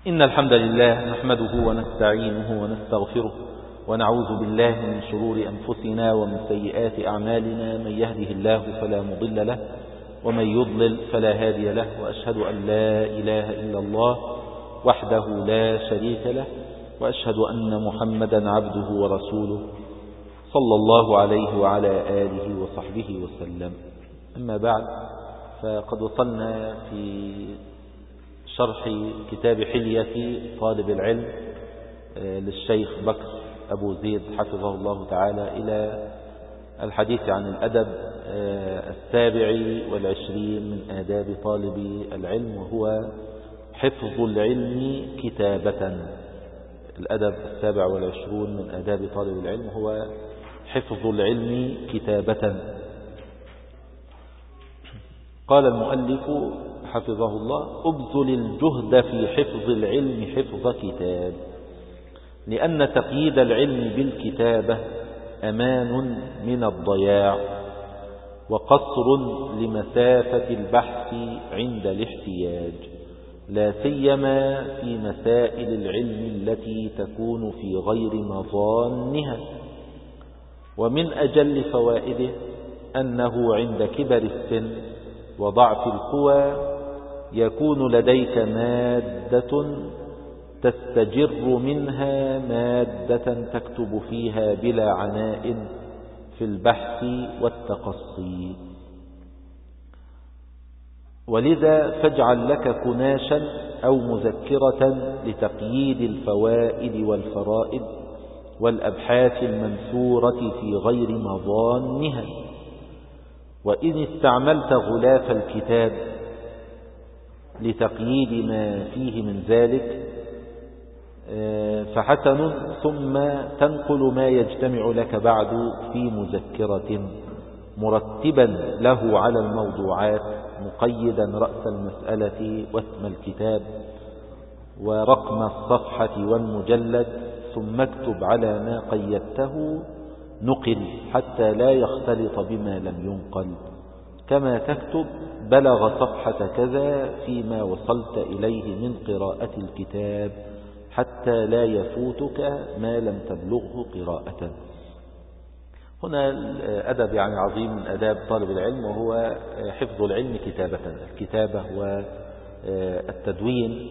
إن الحمد لله نحمده ونستعينه ونستغفره ونعوذ بالله من شرور أنفسنا ومن سيئات أعمالنا. من يهده الله فلا مضل له ومن يضلل فلا هادي له، وأشهد أن لا إله إلا الله وحده لا شريك له، وأشهد أن محمدا عبده ورسوله صلى الله عليه وعلى آله وصحبه وسلم. أما بعد، فقد وصلنا في شرح كتاب حلية طالب العلم للشيخ بكر أبو زيد حفظه الله تعالى إلى الحديث عن الأدب 27 من آداب طالب العلم، وهو حفظ العلم كتابة. الأدب 27 من آداب طالب العلم هو حفظ العلم كتابة. قال المؤلف حفظه الله: أبذل الجهد في حفظ العلم حفظ كتاب، لأن تقييد العلم بالكتابة أمان من الضياع، وقصر لمسافة البحث عند الاحتياج، لا سيما في مسائل العلم التي تكون في غير مظانها. ومن أجل فوائده أنه عند كبر السن وضعف القوى يكون لديك مادة تستجر منها مادة تكتب فيها بلا عناء في البحث والتقصي. ولذا فاجعل لك كناشا أو مذكرة لتقييد الفوائد والفرائد والأبحاث المنثورة في غير مظانها. وإن استعملت غلاف الكتاب لتقييد ما فيه من ذلك فحسن، ثم تنقل ما يجتمع لك بعد في مذكرة مرتبا له على الموضوعات، مقيدا رأس المسألة واسم الكتاب ورقم الصفحة والمجلد، ثم اكتب على ما قيدته نقل حتى لا يختلط بما لم ينقل، كما تكتب بلغ صفحة كذا فيما وصلت إليه من قراءة الكتاب، حتى لا يفوتك ما لم تبلغه قراءة. هنا الأدب يعني عظيم من آداب طالب العلم، وهو حفظ العلم كتابة، الكتابة والتدوين.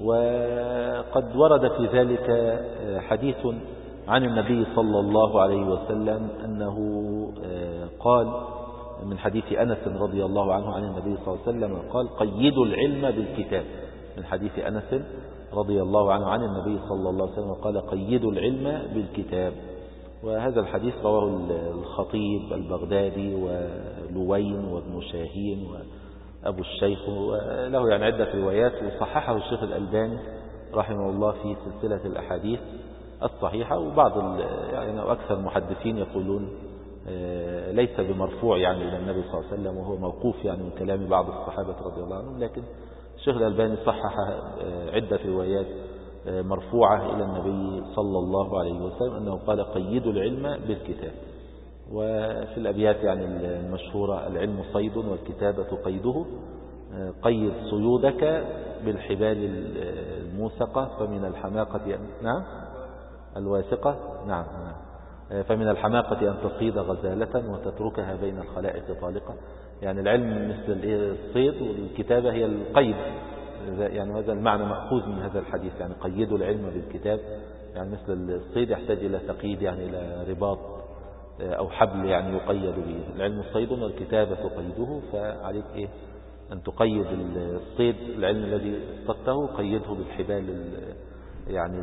وقد ورد في ذلك حديث عن النبي صلى الله عليه وسلم أنه قال، من حديث أنس رضي الله عنه عن النبي صلى الله عليه وسلم قال: قيدوا العلم بالكتاب. من حديث أنس رضي الله عنه عن النبي صلى الله عليه وسلم قال: قيدوا العلم بالكتاب. وهذا الحديث رواه الخطيب البغدادي ولوين وابن شاهين وأبو الشيخ، وله يعني عدة روايات، وصححه الشيخ الألباني رحمه الله في سلسلة الأحاديث الصحيحة. وبعض يعني أكثر محدثين يقولون ليس بمرفوع يعني إلى النبي صلى الله عليه وسلم، وهو موقوف يعني من كلام بعض الصحابة رضي الله عنهم، لكن الشيخ الألباني صحح عدة روايات مرفوعة إلى النبي صلى الله عليه وسلم أنه قال: قيدوا العلم بالكتاب. وفي الأبيات يعني المشهورة: العلم صيد والكتابة قيده، قيد صيودك بالحبال الموثقة فمن الحماقة نعم الواثقة نعم فمن الحماقة أن تصيد غزالة وتتركها بين الخلائق طالقة. يعني العلم مثل الصيد، والكتابة هي القيد، يعني هذا المعنى مأخوذ من هذا الحديث، يعني قيدوا العلم بالكتاب، يعني مثل الصيد يحتاج إلى تقييد، يعني إلى رباط أو حبل يعني يقيد به. العلم صيد والكتابة قيده، فعليك أن تقيد الصيد، العلم الذي اصطدته قيده بالحبال يعني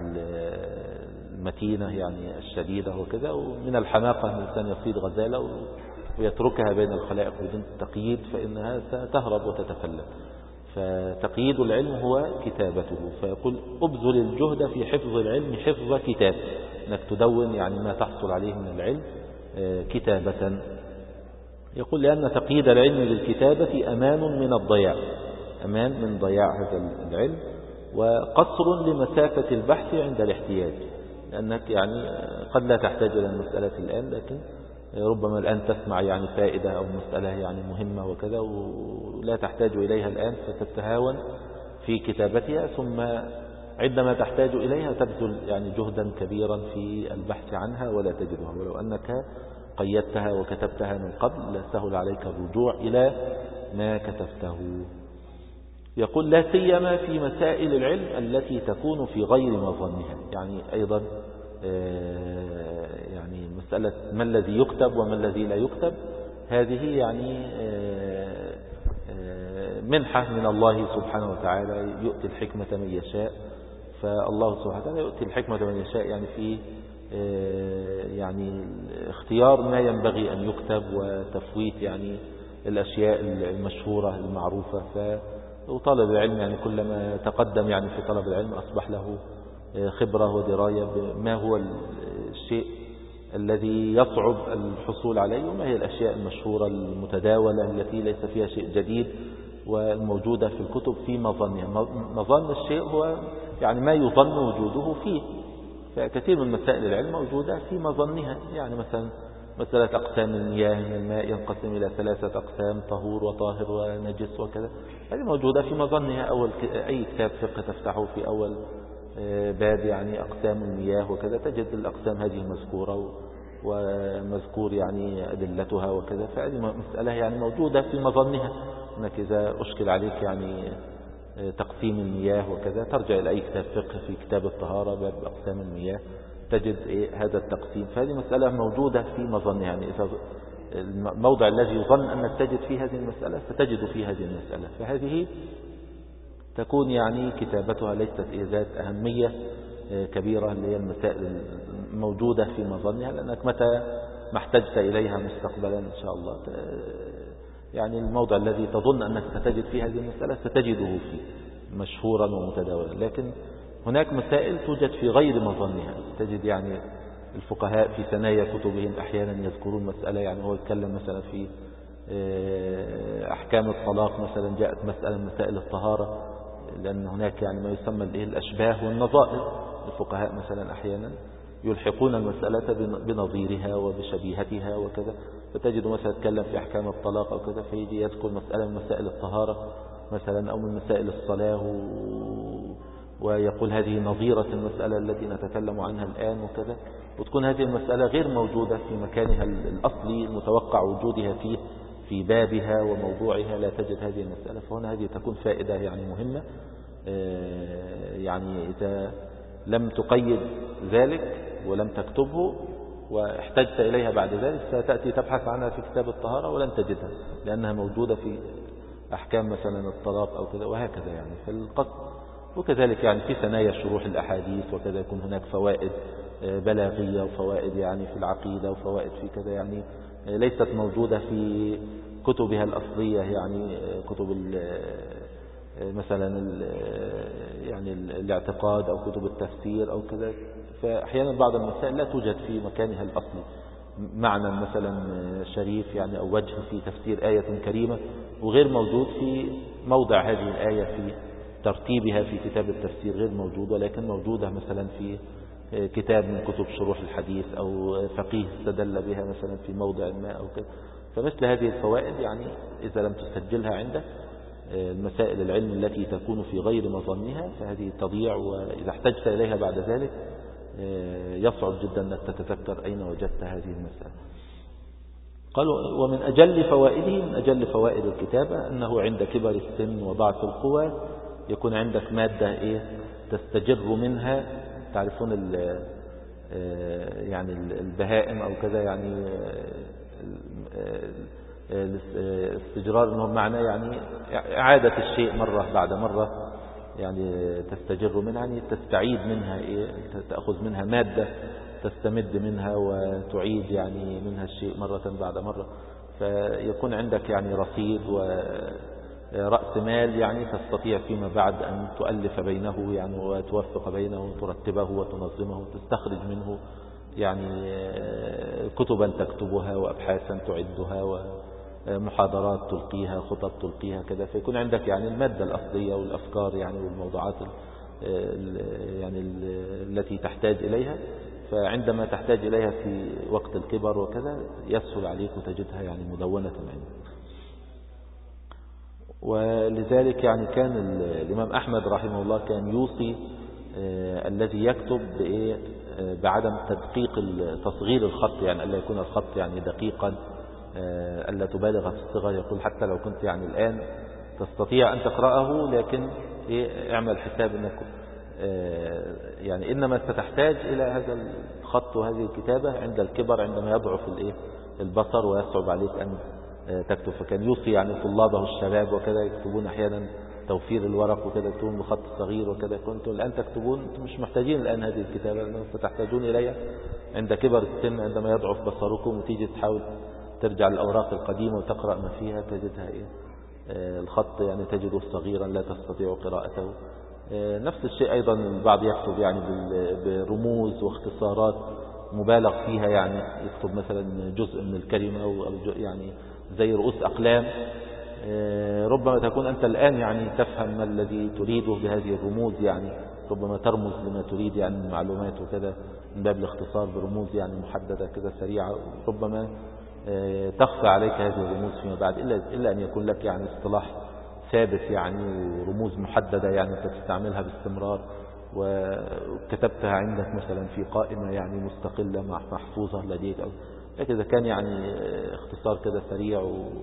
المتينة يعني الشديدة وكذا. ومن الحماقة أن الإنسان يصيد غزالة ويتركها بين الخلائق بدون تقييد، فإنها ستهرب وتتفلت. فتقييد العلم هو كتابته. فيقول: أبذل الجهد في حفظ العلم حفظ كتاب، أنك تدون يعني ما تحصل عليه من العلم كتابة. يقول: لأن تقييد العلم بالكتابة أمان من الضياع، أمان من ضياع هذا العلم، وقصر لمسافة البحث عند الاحتياج، لأنك يعني قد لا تحتاج إلى المسألة الآن، لكن ربما الآن تسمع يعني فائدة أو مسألة يعني مهمة وكذا، ولا تحتاج إليها الآن، فتتهاون في كتابتها، ثم عندما تحتاج إليها تبذل يعني جهدا كبيرا في البحث عنها ولا تجدها، ولو أنك قيدتها وكتبتها من قبل لسهل عليك الرجوع إلى ما كتبته. يقول لا سيما في مسائل العلم التي تكون في غير مظنها، يعني أيضا يعني مسألة ما الذي يكتب وما الذي لا يكتب، هذه يعني منحة من الله سبحانه وتعالى، يؤتي الحكمة من يشاء. فالله سبحانه وتعالى يؤتي الحكمة من يشاء يعني في يعني اختيار ما ينبغي أن يكتب وتفويت يعني الأشياء المشهورة المعروفة. وطالب العلم يعني كلما تقدم يعني في طلب العلم أصبح له خبرة ودراية بما هو الشيء الذي يصعب الحصول عليه، وما هي الأشياء المشهورة المتداولة التي ليس فيها شيء جديد والموجودة في الكتب في مظنها. مظن الشيء هو يعني ما يظن وجوده فيه، فكثير من مسائل العلم موجودة في مظنها. يعني مثلا مسألة أقسام المياه، من الماء ينقسم إلى 3 أقسام: طهور وطاهر ونجس وكذا، هذه موجودة في مظنها. أي كتاب فقه تفتحه في أول باب يعني أقسام المياه وكذا تجد الأقسام هذه مذكورة ومذكور يعني أدلتها وكذا، فهذه مسألة يعني موجودة في مظنها. أنك إذا أشكل عليك يعني تقسيم المياه وكذا ترجع إلى أي كتاب فقه في كتاب الطهارة باب أقسام المياه تجد هذا التقسيم، فهذه مسألة موجودة في مظنها. يعني إذا الموضع الذي يظن أنك تجد فيه هذه المسألة ستجد فيه هذه المسألة، فهذه تكون يعني كتابتها ليست ذات أهمية كبيرة، اللي هي المسائل الموجودة في مظنها، لأنك متى ما احتجت إليها مستقبلا إن شاء الله يعني الموضع الذي تظن أنك ستجد فيه هذه المسألة ستجده فيه مشهورا ومتداولا. لكن هناك مسائل توجد في غير مظنها، تجد يعني الفقهاء في ثنايا كتبهم أحيانا يذكرون مسألة، يعني هو يتكلم مثلا في أحكام الطلاق مثلا، جاءت مسألة من مسائل الطهارة، لأن هناك يعني ما يسمى الأشباه والنظائر. الفقهاء مثلا أحيانا يلحقون المسألة بنظيرها وبشبيهتها وكذا، فتجد مثلا يتكلم في أحكام الطلاق أو كذا فيجي يذكر مسألة من مسائل الطهارة مثلا أو من مسائل الصلاة ويقول هذه نظيرة المسألة التي نتكلم عنها الآن وكذا، وتكون هذه المسألة غير موجودة في مكانها الأصلي المتوقع وجودها فيه في بابها وموضوعها، لا تجد هذه المسألة. فهنا هذه تكون فائدة يعني مهمة. يعني إذا لم تقيد ذلك ولم تكتبه واحتجت إليها بعد ذلك ستأتي تبحث عنها في كتاب الطهارة ولن تجدها، لأنها موجودة في أحكام مثلا الطلاق أو كذا وهكذا يعني في القصد. وكذلك يعني في ثنايا شروح الأحاديث وكذا يكون هناك فوائد بلاغية وفوائد يعني في العقيدة وفوائد في كذا يعني ليست موجودة في كتبها الأصلية، يعني كتب مثلا يعني الاعتقاد أو كتب التفسير أو كذا. فأحيانا بعض المسائل لا توجد في مكانها الأصلي، معنى مثلا شريف يعني أو وجه في تفسير آية كريمة وغير موجود في موضع هذه الآية في ترتيبها في كتاب التفسير غير موجود، ولكن موجودة مثلا في كتاب من كتب شروح الحديث أو فقيه استدل بها مثلا في موضع ما أو كذا. فمثل هذه الفوائد يعني إذا لم تسجلها عندك المسائل العلم التي تكون في غير مظنها فهذه تضيع، وإذا احتجت إليها بعد ذلك يصعب جدا أنك تتذكر أين وجدت هذه المسألة. قالوا ومن أجل فوائده، من أجل فوائد الكتابة أنه عند كبر السن وضعف القوى يكون عندك مادة تستجر منها. تعرفون يعني البهائم أو كذا يعني الاستجرار انه معناه يعني إعادة الشيء مرة بعد مرة، يعني تستجر منها يعني تستعيد منها تأخذ منها مادة تستمد منها وتعيد يعني منها الشيء مرة بعد مرة، فيكون عندك يعني رصيد ورأس مال يعني تستطيع فيما بعد أن تؤلف بينه يعني وتوفق بينه وترتبه وتنظمه وتستخرج منه يعني كتبا تكتبها وأبحاثا تعدها ومحاضرات تلقيها خطب تلقيها كذا، فيكون عندك يعني المادة الأصلية والأفكار يعني والموضوعات يعني التي تحتاج إليها. فعندما تحتاج إليها في وقت الكبر وكذا يسهل عليك وتجدها يعني مدونة عندك. ولذلك يعني كان الإمام أحمد رحمه الله كان يوصي الذي يكتب بعدم تدقيق تصغير الخط، يعني ألا يكون الخط يعني دقيقا، ألا تبالغ في الصغر. يقول حتى لو كنت يعني الآن تستطيع أن تقرأه، لكن اعمل حساب أنك يعني إنما ستحتاج إلى هذا الخط وهذه الكتابة عند الكبر، عندما يضعف البصر ويصعب عليك أن تكتب. فكان يوصي يعني طلابه الشباب وكذا يكتبون أحيانا توفير الورق وكذا، يكتبون بخط صغير وكذا. كنتم الآن تكتبون، أنتم مش محتاجين الآن هذه الكتابة، لأنه ستحتاجون إليها عند كبر السن، عندما يضعف بصركم وتيجي تحاول ترجع للأوراق القديمة وتقرأ ما فيها تجدها الخط يعني تجده صغيرا لا تستطيع قراءته. نفس الشيء أيضا البعض يكتب يعني برموز واختصارات مبالغ فيها، يعني يكتب مثلا جزء من الكلمة أو يعني زي رؤوس أقلام. ربما تكون أنت الآن يعني تفهم ما الذي تريده بهذه الرموز، يعني ربما ترمز لما تريد يعني من معلومات وكذا من باب الاختصار برموز يعني محددة كذا سريعة. ربما تخفى عليك هذه الرموز فيما بعد، إلا أن يكون لك يعني اصطلاح ثابت يعني ورموز محددة يعني أنت تستعملها باستمرار، وكتبتها عندك مثلا في قائمة يعني مستقلة محفوظة لديك. لكن إذا كان يعني اختصار كذا سريع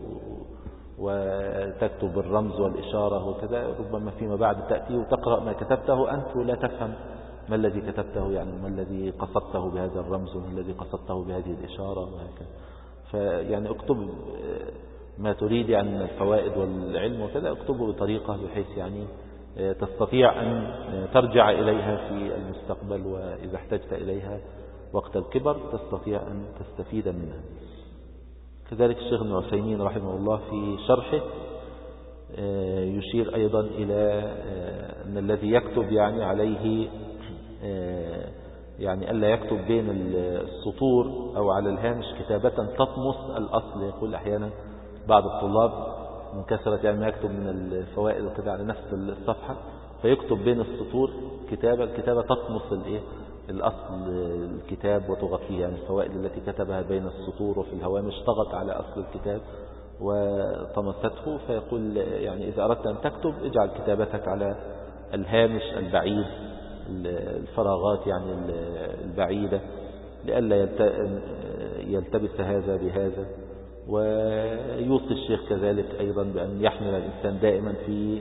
وتكتب بالرمز والإشارة وكذا، ربما فيما بعد تأتي وتقرأ ما كتبته أنت ولا تفهم ما الذي كتبته، يعني ما الذي قصدته بهذا الرمز وما الذي قصدته بهذه الإشارة وهكذا. فيعني اكتب ما تريد يعني من الفوائد والعلم وكذا، اكتبه بطريقة بحيث يعني تستطيع أن ترجع إليها في المستقبل، وإذا احتجت إليها وقت الكبر تستطيع أن تستفيد منها. كذلك الشيخ ابن عثيمين رحمه الله في شرحه يشير أيضا إلى أن الذي يكتب يعني عليه يعني ألا يكتب بين السطور أو على الهامش كتابة تطمس الأصل. يقول أحيانا بعض الطلاب من كثرة يعني ما يكتب من الفوائد وكذا على نفس الصفحة، فيكتب بين السطور الكتابة تطمس الأصل الكتاب وتغطيه، يعني الفوائد التي كتبها بين السطور وفي الهوامش طغت على أصل الكتاب وطمسته. فيقول يعني إذا أردت أن تكتب اجعل كتابتك على الهامش البعيد، الفراغات يعني البعيدة، لئلا يلتبس هذا بهذا. ويوصي الشيخ كذلك أيضا بأن يحمل الإنسان دائما في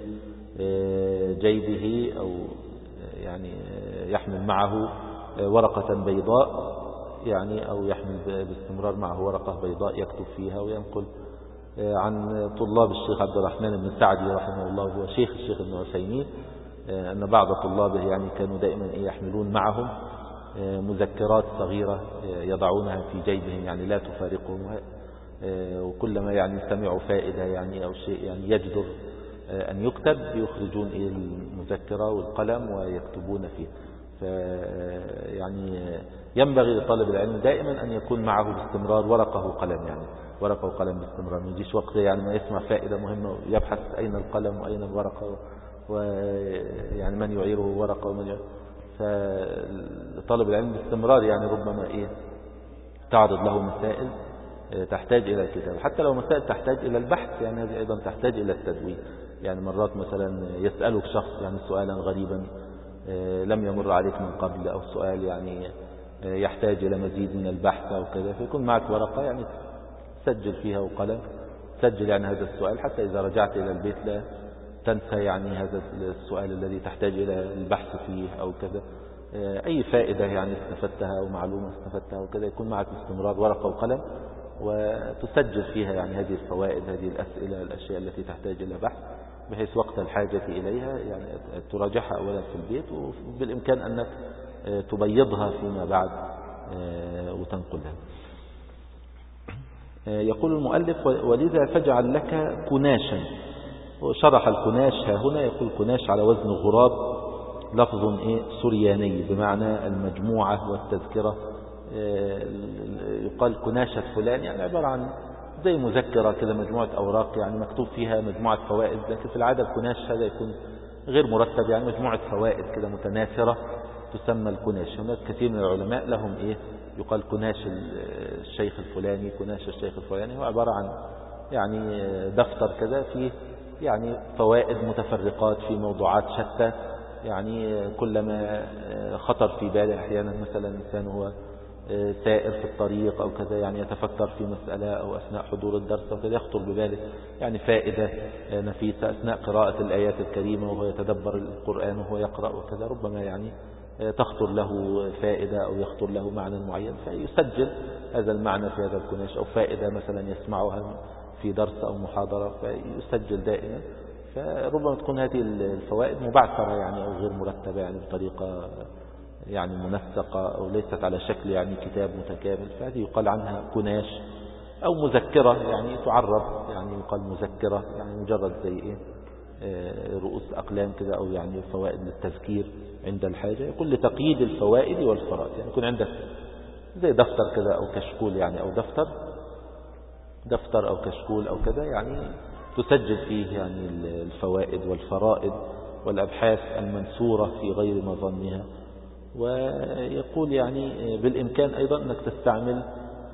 جيبه أو يعني يحمل معه ورقة بيضاء، يعني أو يحمل باستمرار معه ورقة بيضاء يكتب فيها وينقل. عن طلاب الشيخ عبد الرحمن بن سعدي رحمه الله هو شيخ الشيخ ابن عثيمين أن بعض طلابه يعني كانوا دائما يحملون معهم مذكرات صغيرة يضعونها في جيبهم يعني لا تفارقهم، وكلما يعني سمعوا فائدة يعني أو شيء يعني يجدر أن يكتب يخرجون المذكرة والقلم ويكتبون فيه. يعني ينبغي لطالب العلم دائما أن يكون معه باستمرار ورقة وقلم، يعني ورقة وقلم باستمرار، ما يجيش وقت يعني ما يسمع فائدة مهمة ويبحث أين القلم وأين الورقة ويعني من يعيره ورقة ومن يعيره. فطالب العلم باستمرار يعني ربما تعرض له مسائل تحتاج إلى الكتاب، حتى لو مسائل تحتاج إلى البحث، يعني هذه أيضا تحتاج إلى التدوين. يعني مرات مثلا يسألك شخص يعني سؤالا غريبا لم يمر عليك من قبل، أو سؤال يعني يحتاج إلى مزيد من البحث أو كذا، فيكون معك ورقة يعني تسجل فيها وقلم تسجل يعني هذا السؤال، حتى إذا رجعت إلى البيت لا تنسى يعني هذا السؤال الذي تحتاج إلى البحث فيه أو كذا. أي فائدة يعني استفدتها أو معلومة استفدتها وكذا يكون معك باستمرار ورقة وقلم وتسجل فيها يعني هذه الفوائد، هذه الأسئلة، الأشياء التي تحتاج إلى بحث، بحيث وقت الحاجة إليها يعني تراجعها أولا في البيت، وبالإمكان أنك تبيضها فيما بعد وتنقلها. يقول المؤلف ولذا فاجعل لك كناشا. وشرح الكناش ها هنا، يقول كناش على وزن غراب، لفظ سرياني بمعنى المجموعة والتذكرة. يقال كناشة فلان يعني عبارة عن زي مذكرة كده، مجموعة أوراق يعني مكتوب فيها مجموعة فوائد، لكن في العادة الكناش هذا يكون غير مرتب، يعني مجموعة فوائد كده متناثرة تسمى الكناش. هناك كثير من العلماء لهم يقال كناش الشيخ الفلاني، كناش الشيخ الفلاني، هو عبارة عن يعني دفتر كذا فيه يعني فوائد متفرقات في موضوعات شتى، يعني كلما خطر في باله أحيانا مثلا إنسان هو سائر في الطريق أو كذا، يعني يتفكر في مسألة أو أثناء حضور الدرس وكذا يخطر بباله يعني فائدة نفيسة أثناء قراءة الآيات الكريمة وهو يتدبر القرآن وهو يقرأ وكذا، ربما يعني تخطر له فائدة أو يخطر له معنى معين فيسجل هذا المعنى في هذا الكناش، أو فائدة مثلا يسمعها في درس أو محاضرة فيسجل دائما. فربما تكون هذه الفوائد مبعثرة يعني أو غير مرتبة يعني بطريقة يعني منسقة أو ليست على شكل يعني كتاب متكامل، فهذه يقال عنها كناش أو مذكرة، يعني تعرف يعني يقال مذكرة يعني مجرد زي إيه رؤوس أقلام كده، أو يعني فوائد للتذكير عند الحاجة. يقول لتقييد الفوائد والفرائض، يعني يكون عندك زي دفتر كده أو كشكول يعني، أو دفتر أو كشكول أو كذا، يعني تسجل فيه يعني الفوائد والفرائض والأبحاث المنثورة في غير مظنها. ويقول يعني بالإمكان أيضا أنك تستعمل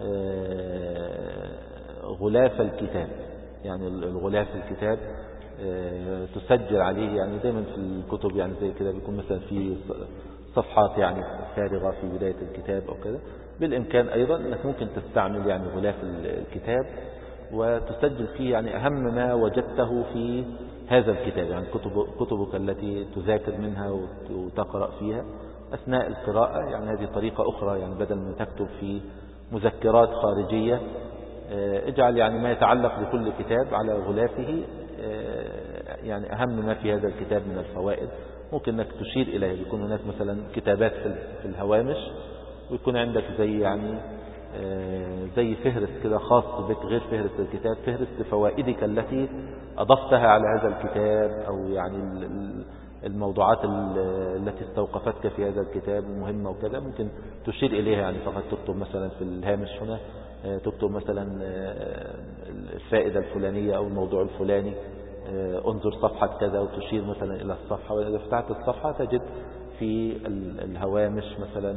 غلاف الكتاب، يعني الغلاف الكتاب تسجل عليه، يعني دايما في الكتب يعني زي كده بيكون مثلا في صفحات يعني فارغة في بداية الكتاب أو كذا. بالإمكان أيضا أنك ممكن تستعمل يعني غلاف الكتاب وتسجل فيه يعني أهم ما وجدته في هذا الكتاب، يعني كتبك التي تذاكر منها وتقرأ فيها أثناء القراءة. يعني هذه طريقة أخرى، يعني بدل ما تكتب في مذكرات خارجية اجعل يعني ما يتعلق بكل كتاب على غلافه، يعني أهم ما في هذا الكتاب من الفوائد ممكن أنك تشير إليه. يكون هناك مثلا كتابات في الهوامش، ويكون عندك زي يعني زي فهرس كده خاص بك غير فهرس الكتاب، فهرس لفوائدك التي أضفتها على هذا الكتاب، أو يعني الموضوعات التي استوقفتك في هذا الكتاب المهمة وكذا، ممكن تشير إليها. يعني فقط تكتب مثلا في الهامش هنا تكتب مثلا الفائدة الفلانية أو الموضوع الفلاني، انظر صفحة كذا وتشير مثلا إلى الصفحة. وإذا فتحت الصفحة تجد في الهوامش مثلا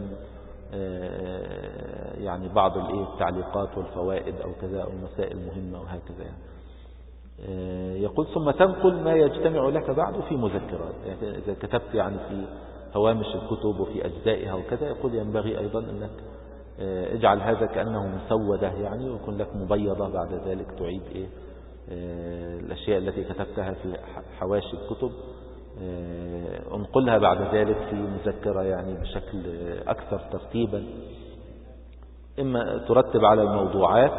يعني بعض التعليقات والفوائد أو كذا، أو مسائل مهمة وهكذا يعني. يقول ثم تنقل ما يجتمع لك بعد في مذكرات، يعني إذا كتبت يعني في هوامش الكتب وفي أجزائها وكذا، يقول ينبغي أيضا أنك اجعل هذا كأنه مسودة يعني، ويكون لك مبيضة بعد ذلك تعيد الأشياء التي كتبتها في حواشي الكتب، انقلها بعد ذلك في مذكرة يعني بشكل أكثر ترتيبا. إما ترتب على الموضوعات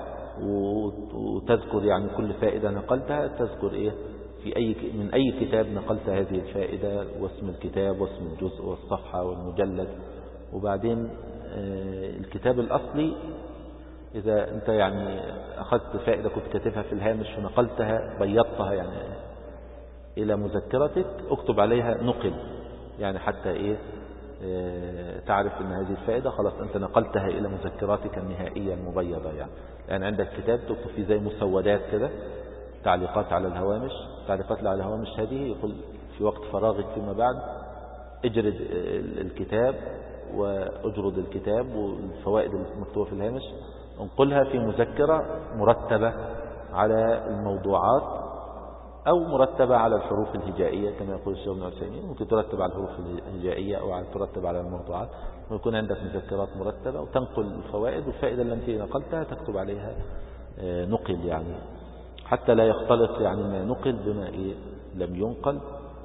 وتذكر يعني كل فائدة نقلتها، تذكر في من أي كتاب نقلت هذه الفائدة، واسم الكتاب واسم الجزء والصفحة والمجلد. وبعدين الكتاب الأصلي إذا أنت يعني أخذت فائدة كنت كاتبها في الهامش ونقلتها بيضتها يعني إلى مذكرتك، اكتب عليها نقل، يعني حتى تعرف أن هذه الفائدة خلاص أنت نقلتها إلى مذكراتك النهائية المبيضة. يعني عندك كتاب تكتب فيه زي مسودات كده، تعليقات على الهوامش. تعليقات على الهوامش هذه يقول في وقت فراغك فيما بعد اجرد الكتاب واجرد الكتاب والفوائد المكتوبة في الهامش، انقلها في مذكرة مرتبة على الموضوعات أو مرتبة على الحروف الهجائية كما يقول الشيخ ابن عثيمين. ممكن ترتب على الحروف الهجائية أو ترتب على الموضوعات، ويكون عندك مذكرات مرتبة وتنقل الفوائد، والفائدة التي نقلتها تكتب عليها نقل، يعني حتى لا يختلط يعني ما نقل بما لم ينقل.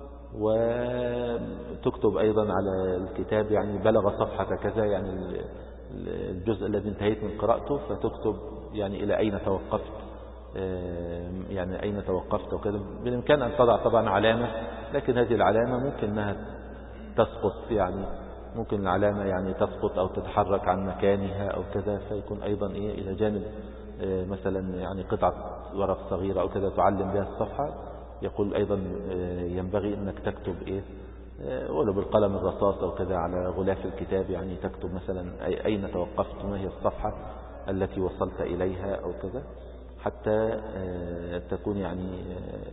وتكتب أيضا على الكتاب يعني بلغ صفحة كذا، يعني الجزء الذي انتهيت من قراءته، فتكتب يعني إلى أين توقفت، يعني أين توقفت وكذا. بالإمكان أن تضع طبعا علامة، لكن هذه العلامة ممكن أنها تسقط، يعني ممكن العلامة يعني تسقط أو تتحرك عن مكانها أو كذا، فيكون أيضا إلى جانب مثلا يعني قطعة ورق صغيرة أو كذا تعلم بها الصفحة. يقول أيضا ينبغي أنك تكتب ولو بالقلم الرصاص أو كذا على غلاف الكتاب، يعني تكتب مثلا أين توقفت، ما هي الصفحة التي وصلت إليها أو كذا، حتى تكون يعني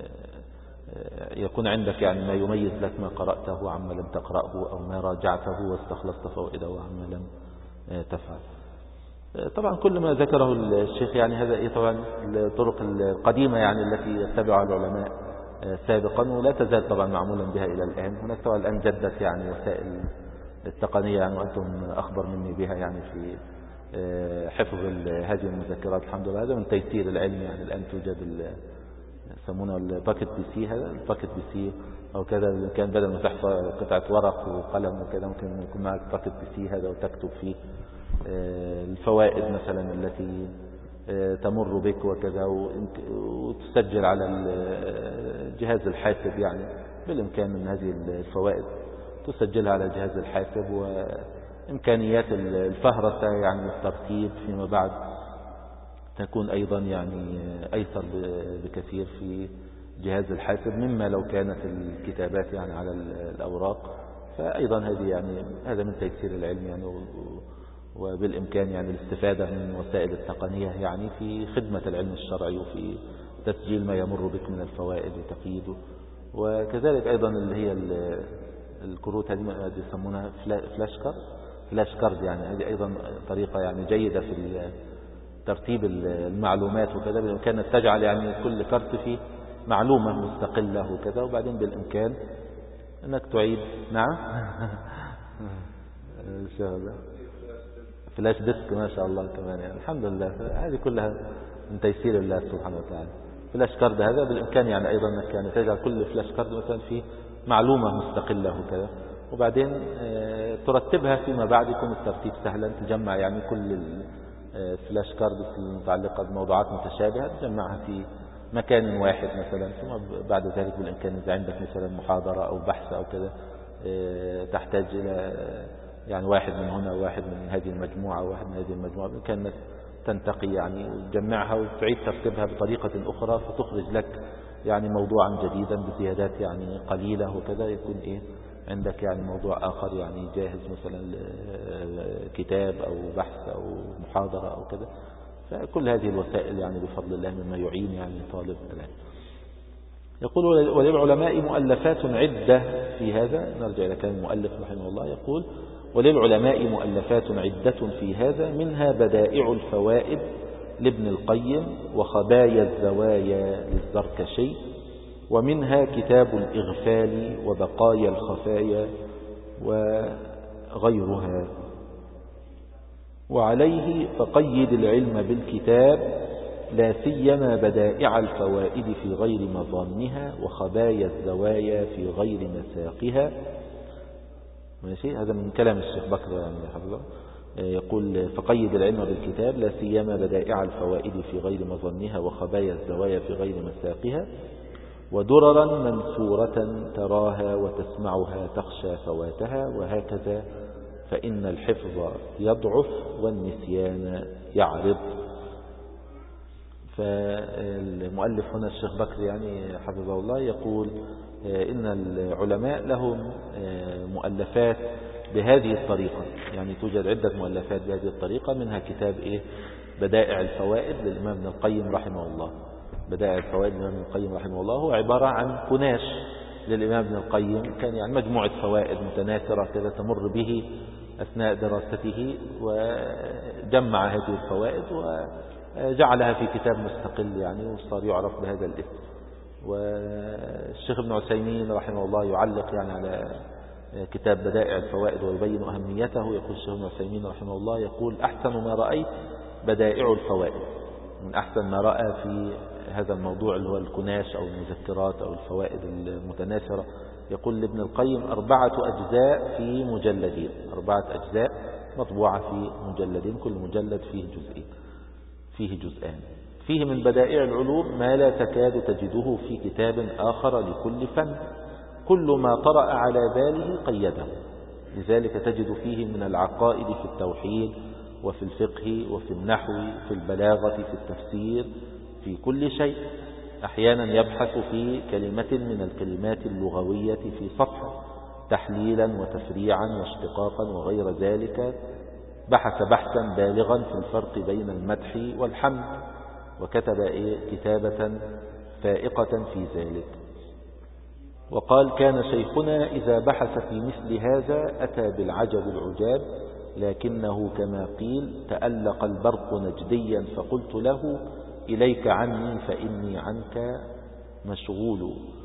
يكون عندك يعني ما يميز لك ما قرأته عما لم تقرأه، أو ما راجعته واستخلصت فوائده عما لم تفعل. طبعا كل ما ذكره الشيخ يعني هذا طبعا الطرق القديمة يعني التي يتبعها العلماء سابقا، ولا تزال طبعا معمولا بها إلى الآن. هناك طبعا الآن جدت يعني وسائل التقنية يعني، وأنتم أخبر مني بها يعني في حفظ هذه المذكرات. الحمد لله هذا من تيسير العلم يعني. الآن توجد يسمونه الباكت بي سي، هذا الباكت بي سي أو كذا، كان بدل ما تحفظ قطعة ورق وقلم وكذا ممكن يكون معك باكت بي سي هذا وتكتب فيه الفوائد مثلا التي تمر بك وكذا، وتسجل على جهاز الحاسب يعني. بالإمكان من هذه الفوائد تسجلها على جهاز الحاسب، وإمكانيات الفهرسة يعني والترتيب فيما بعد تكون أيضا يعني أيسر بكثير في جهاز الحاسب مما لو كانت الكتابات يعني على الأوراق. فأيضا هذه يعني هذا من تيسير العلم يعني، وبالإمكان يعني الاستفادة من وسائل التقنية يعني في خدمة العلم الشرعي وفي تسجيل ما يمر بك من الفوائد وتقييده. وكذلك أيضا اللي هي الكروت هذه يسمونها فلاش كارد يعني. هذه أيضا طريقة يعني جيدة في ترتيب المعلومات وكذا. بالإمكان تجعل يعني كل كارت فيه معلومة مستقلة وكذا، وبعدين بالإمكان أنك تعيد. نعم إن شاء الله فلاش ديسك ما شاء الله كمان يعني. الحمد لله هذه كلها من تيسير الله سبحانه وتعالى. فلاش كارد هذا بالإمكان يعني أيضا أنك يعني تجعل كل فلاش كارد مثلا فيه معلومة مستقلة وكذا، وبعدين ترتبها فيما بعد يكون الترتيب سهلا. تجمع يعني كل الفلاش كارد المتعلقة بموضوعات متشابهة تجمعها في مكان واحد مثلا، ثم بعد ذلك بالإمكان إذا عندك مثلا محاضرة أو بحث أو كذا تحتاج إلى يعني واحد من هنا وواحد من هذه المجموعة وواحد من هذه المجموعة، كانت تنتقي يعني وتجمعها وتعيد ترتيبها بطريقة أخرى، فتخرج لك يعني موضوعا جديدا بزيادات يعني قليلة وكذا. يكون عندك يعني موضوع آخر يعني جاهز مثلا كتاب أو بحث أو محاضرة أو كذا. فكل هذه الوسائل يعني بفضل الله مما يعين يعني طالب العلم. يقول وللعلماء مؤلفات عدة في هذا. نرجع إلى كلام المؤلف رحمه الله. يقول وللعلماء مؤلفات عدة في هذا، منها بدائع الفوائد لابن القيم، وخبايا الزوايا للزركشي، ومنها كتاب الإغفال وبقايا الخفايا وغيرها. وعليه فقيد العلم بالكتاب، لا سيما بدائع الفوائد في غير مظانها، وخبايا الزوايا في غير مساقها. ماشي، هذا من كلام الشيخ بكر يعني حفظه. يقول فقيد العلم بالكتاب، لا سيما بدائع الفوائد في غير مظنها، وخبايا الزوايا في غير مساقها، ودررا منثورة تراها وتسمعها تخشى فواتها، وهكذا فإن الحفظ يضعف والنسيان يعرض. فالمؤلف هنا الشيخ بكر يعني حفظه الله يقول إن العلماء لهم مؤلفات بهذه الطريقة، يعني توجد عدة مؤلفات بهذه الطريقة، منها كتاب بدائع الفوائد للإمام ابن القيم رحمه الله. بدائع الفوائد للإمام ابن القيم رحمه الله هو عبارة عن كناش للإمام ابن القيم، كان يعني مجموعة فوائد متناثرة كذا تمر به أثناء دراسته، وجمع هذه الفوائد وجعلها في كتاب مستقل يعني، وصار يعرف بهذا الاسم. والشيخ ابن عثيمين رحمه الله يعلق يعني على كتاب بدائع الفوائد ويبين أهميته. يقول الشيخ ابن عثيمين رحمه الله يقول أحسن ما رأيت بدائع الفوائد، من أحسن ما رأى في هذا الموضوع اللي هو الكناش أو المذكرات أو الفوائد المتناثرة. يقول لابن القيم 4 أجزاء في مجلدين، 4 أجزاء مطبوعة في مجلدين، كل مجلد فيه جزءان. فيه من بدائع العلوم ما لا تكاد تجده في كتاب آخر لكل فن، كل ما طرأ على باله قيده. لذلك تجد فيه من العقائد في التوحيد وفي الفقه وفي النحو، في البلاغة، في التفسير، في كل شيء. أحيانا يبحث في كلمة من الكلمات اللغوية في صفحة تحليلا وتفريعا واشتقاقا وغير ذلك، بحث بحثا بالغا في الفرق بين المدح والحمد، وكتب كتابة فائقة في ذلك. وقال كان شيخنا إذا بحث في مثل هذا أتى بالعجب العجاب، لكنه كما قيل تألق البرق نجديا فقلت له إليك عني فإني عنك مشغول.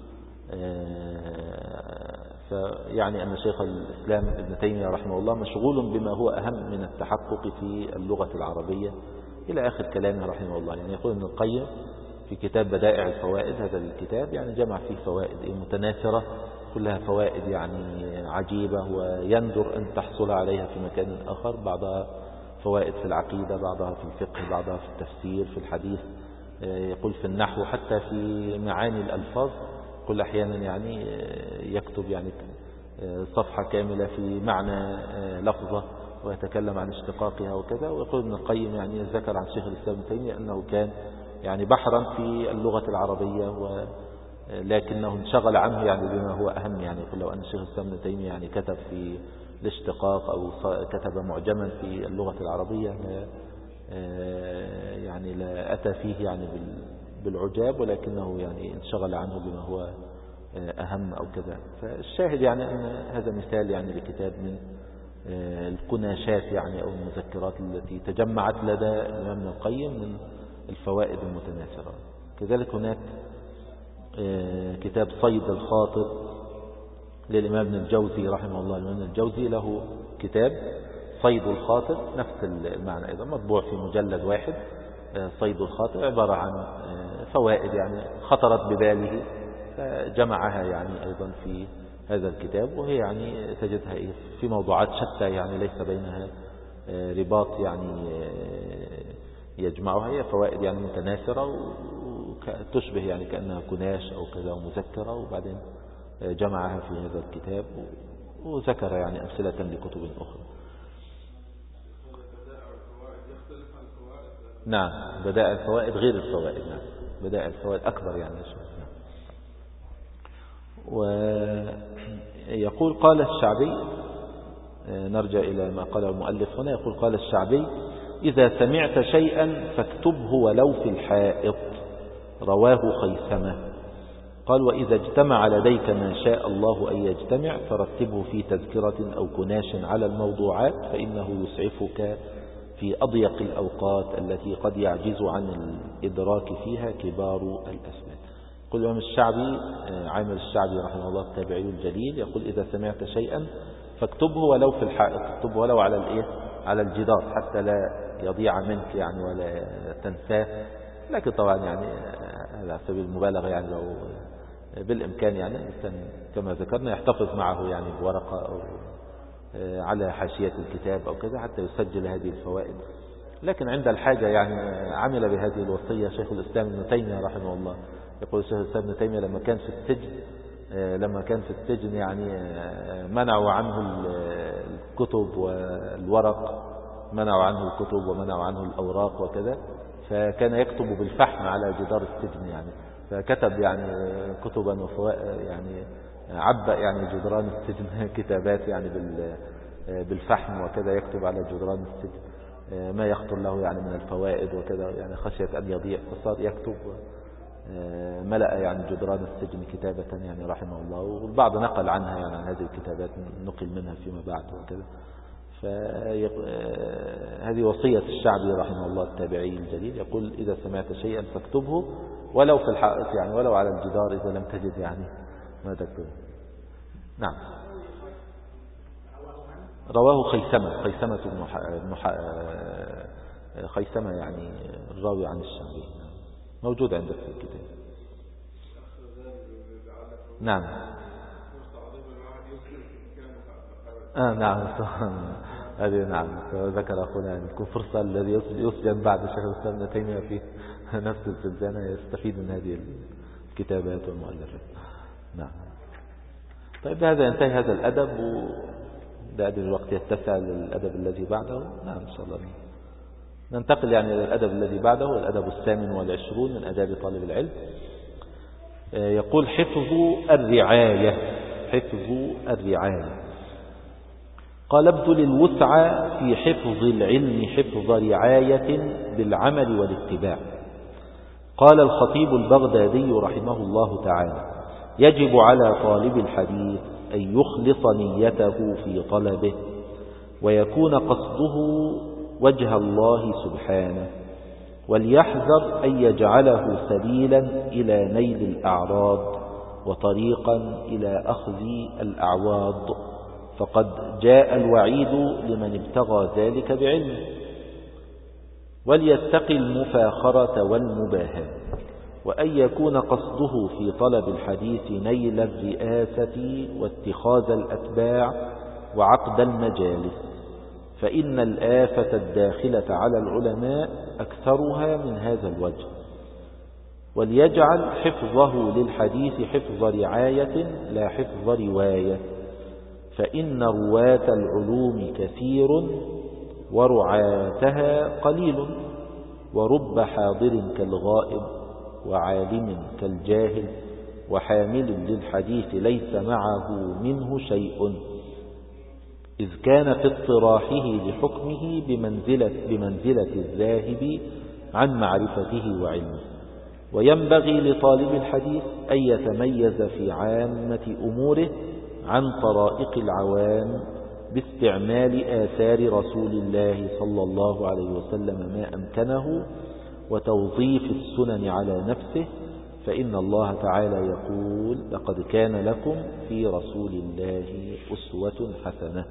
فيعني أن شيخ الإسلام ابن تيمية رحمه الله مشغول بما هو أهم من التحقق في اللغة العربية إلى آخر كلامه رحمه الله. يعني يقول ابن القيم في كتاب بدائع الفوائد، هذا الكتاب يعني جمع فيه فوائد متناثرة كلها فوائد يعني عجيبة، ويندر أن تحصل عليها في مكان آخر. بعضها فوائد في العقيدة، بعضها في الفقه، بعضها في التفسير، في الحديث، يقول في النحو، حتى في معاني الألفاظ. كل أحيانا يعني يكتب يعني صفحة كاملة في معنى لفظة ويتكلم عن اشتقاقها وكذا. ويقول ابن القيم يعني ذكر عن شيخ الإسلام ابن تيمية أنه كان يعني بحرا في اللغة العربية، ولكنه انشغل عنه يعني بما هو أهم. يعني يقول لو أن الشيخ الإسلام ابن تيمية يعني كتب في الاشتقاق أو كتب معجما في اللغة العربية يعني لا أتى فيه يعني بالعجاب، ولكنه يعني انشغل عنه بما هو أهم أو كذا. فالشاهد يعني أن هذا مثال يعني لكتاب من الكناشات يعني أو المذكرات التي تجمعت لدى الإمام ابن القيم من الفوائد المتناثرة. كذلك هناك كتاب صيد الخاطر للإمام ابن الجوزي رحمه الله. الإمام ابن الجوزي له كتاب صيد الخاطر نفس المعنى أيضا، مطبوع في مجلد واحد. صيد الخاطر عبارة عن فوائد يعني خطرت بباله فجمعها يعني أيضا في هذا الكتاب، وهي يعني تجدها في موضوعات شتى يعني ليس بينها رباط يعني يجمعها. هي فوائد يعني متناثرة وتشبه يعني كأنها كناش أو كذا ومذكرة، وبعدين جمعها في هذا الكتاب وذكر يعني أمثلة لكتب أخرى. نعم، بدائع الفوائد غير الفوائد. نعم، بدائع الفوائد أكبر يعني. ويقول قال الشعبي، نرجع إلى ما قاله المؤلف هنا، يقول قال الشعبي: إذا سمعت شيئا فاكتبه ولو في الحائط. رواه خيثمة. قال: وإذا اجتمع لديك ما شاء الله أن يجتمع فرتبه في تذكرة أو كناش على الموضوعات، فإنه يسعفك في أضيق الأوقات التي قد يعجز عن الإدراك فيها كبار الأسنان. يقول الإمام الشعبي عامر الشعبي رحمه الله التابعي الجليل، يقول: إذا سمعت شيئا فاكتبه ولو في الحائط، اكتبه ولو على الجدار حتى لا يضيع منك يعني ولا تنساه. لكن طبعا يعني على سبيل المبالغة يعني لو بالإمكان يعني الإنسان كما ذكرنا يحتفظ معه يعني بورقة أو على حاشية الكتاب أو كذا حتى يسجل هذه الفوائد. لكن عند الحاجة يعني عمل بهذه الوصية شيخ الإسلام ابن تيمية رحمه الله. يقول شيخ الإسلام ابن تيمية لما كان في السجن يعني منعوا عنه الكتب والورق، منعوا عنه الكتب ومنعوا عنه الأوراق وكذا، فكان يكتب بالفحم على جدار السجن يعني. فكتب يعني كتبا وفوائد يعني عبأ يعني جدران السجن كتابات يعني بالفحم وكذا، يكتب على جدران السجن ما يخطر له يعني من الفوائد وكذا، يعني خشية أن يضيع، فصار يكتب. ملأ يعني جدران السجن كتابة يعني رحمه الله. والبعض نقل عنها يعني عن هذه الكتابات، نقل منها فيما بعد وكذا. فهذه وصية الشعبي رحمه الله التابعي الجليل، يقول: إذا سمعت شيئا فاكتبه ولو في الحائط يعني ولو على الجدار إذا لم تجد يعني ما تكتبه. نعم. رواه خيثمة يعني الراوي عن الشعبي، موجود عندك في الكتاب. نعم. نعم هذه نعم ذكر أخونا أن تكون فرصة الذي يسجن بعد شيخ الإسلام ابن تيمية في نفس الزنزانة يستفيد من هذه الكتابات والمؤلفات. نعم. طيب بهذا ينتهي هذا الأدب، وبعد الوقت يتسع للأدب الذي بعده. نعم إن شاء الله ننتقل يعني إلى الأدب الذي بعده، الأدب 28 من آداب طالب العلم. يقول: حفظ الرعاية. قال: ابذل الوسع في حفظ العلم حفظ رعاية بالعمل والاتباع. قال الخطيب البغدادي رحمه الله تعالى: يجب على طالب الحديث أن يخلص نيته في طلبه ويكون قصده وجه الله سبحانه، وليحذر أن يجعله سبيلا إلى نيل الأعراض وطريقا إلى أخذ الأعواض، فقد جاء الوعيد لمن ابتغى ذلك بعلم. وليتقي المفاخرة والمباهاة، وأن يكون قصده في طلب الحديث نيل الرئاسة واتخاذ الأتباع وعقد المجالس، فإن الآفة الداخلة على العلماء أكثرها من هذا الوجه. وليجعل حفظه للحديث حفظ رعاية لا حفظ رواية، فإن رواة العلوم كثير ورعاتها قليل، ورب حاضر كالغائب وعالم كالجاهل، وحامل للحديث ليس معه منه شيء، إذ كان في اطراحه لحكمه بمنزلة الذاهب عن معرفته وعلمه. وينبغي لطالب الحديث أن يتميز في عامة أموره عن طرائق العوام باستعمال آثار رسول الله صلى الله عليه وسلم ما أمكنه، وتوظيف السنن على نفسه، فإن الله تعالى يقول: لقد كان لكم في رسول الله أسوة حسنة.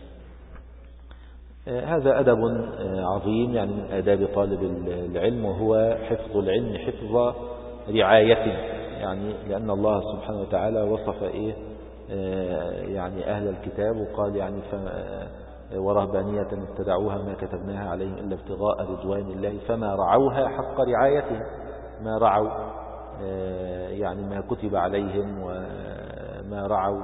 هذا أدب عظيم يعني من آداب طالب العلم، وهو حفظ العلم حفظ رعاية، يعني لأن الله سبحانه وتعالى وصف يعني أهل الكتاب وقال يعني ورهبانية ابتدعوها ما كتبناها عليهم إلا ابتغاء رضوان الله فما رعوها حق رعايتها، ما رعوا يعني ما كتب عليهم، وما رعوا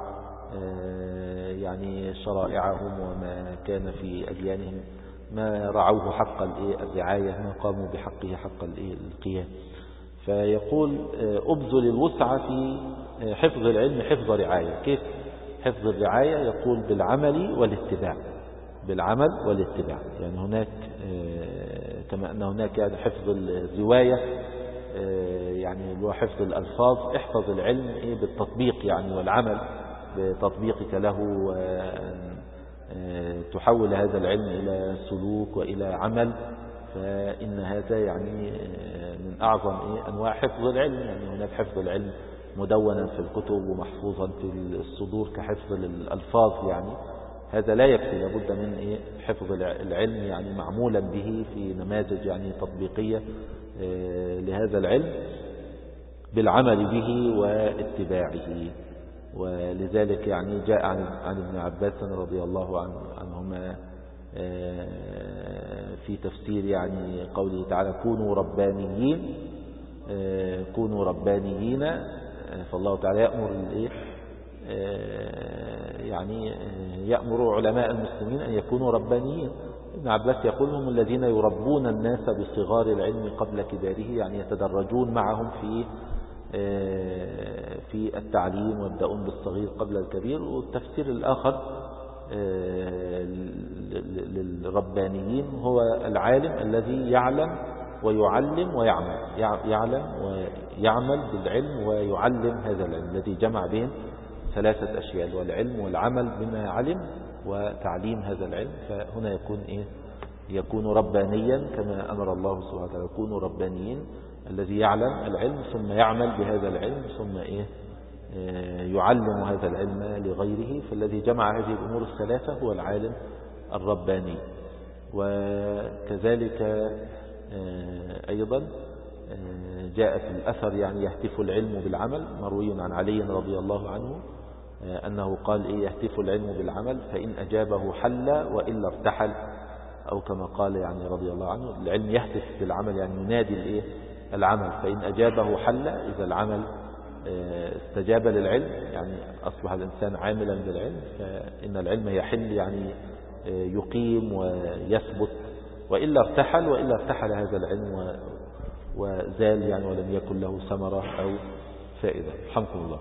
يعني شرائعهم وما كان في أديانهم، ما رعوه حق الرعاية، ما قاموا بحقه حق القيام. فيقول: أبذل الوسع في حفظ العلم حفظ رعاية. كيف حفظ الرعاية؟ يقول: بالعمل والاتباع. بالعمل والاتباع، يعني هناك كما أن هناك يعني حفظ الرواية يعني هو حفظ الألفاظ، احفظ العلم بالتطبيق يعني والعمل بتطبيقك له، تحول هذا العلم إلى سلوك وإلى عمل، فإن هذا يعني من أعظم أنواع حفظ العلم. يعني هناك حفظ العلم مدونا في الكتب ومحفوظا في الصدور كحفظ الألفاظ، يعني هذا لا يكفي، لابد من حفظ العلم يعني معمولا به في نماذج يعني تطبيقية لهذا العلم بالعمل به واتباعه. ولذلك يعني جاء عن ابن عباس رضي الله عنهما في تفسير يعني قوله تعالى: كونوا ربانيين، كونوا ربانيين، فالله تعالى يأمر يعني يأمر علماء المسلمين أن يكونوا ربانيين. ابن عباس يقول: هم الذين يربون الناس بصغار العلم قبل كباره، يعني يتدرجون معهم في التعليم ويبدأون بالصغير قبل الكبير. والتفسير الآخر للربانيين هو العالم الذي يعلم ويعلم ويعمل، يعلم ويعمل بالعلم ويعلم هذا العلم، الذي جمع بين ثلاثة أشياء: والعلم والعمل بما علم وتعليم هذا العلم. فهنا يكون ربانيا كما أمر الله سبحانه وتعالى: يكونوا ربانيين، الذي يعلم العلم ثم يعمل بهذا العلم ثم يعلم هذا العلم لغيره. فالذي جمع هذه الأمور الثلاثة هو العالم الرباني. وكذلك أيضا جاء في الأثر يعني يهتف العلم بالعمل، مروي عن علي رضي الله عنه أنه قال: يهتف العلم بالعمل، فإن أجابه حل وإلا ارتحل، أو كما قال يعني رضي الله عنه: العلم يهتف بالعمل، يعني ينادي العمل، فإن أجابه حل، إذا العمل استجاب للعلم يعني أصبح الإنسان عاملا بالعلم، فإن العلم يحل يعني يقيم ويثبت، وإلا ارتحل، وإلا ارتحل هذا العلم وزال يعني ولم يكن له ثمرة أو فائدة. رحمكم الله.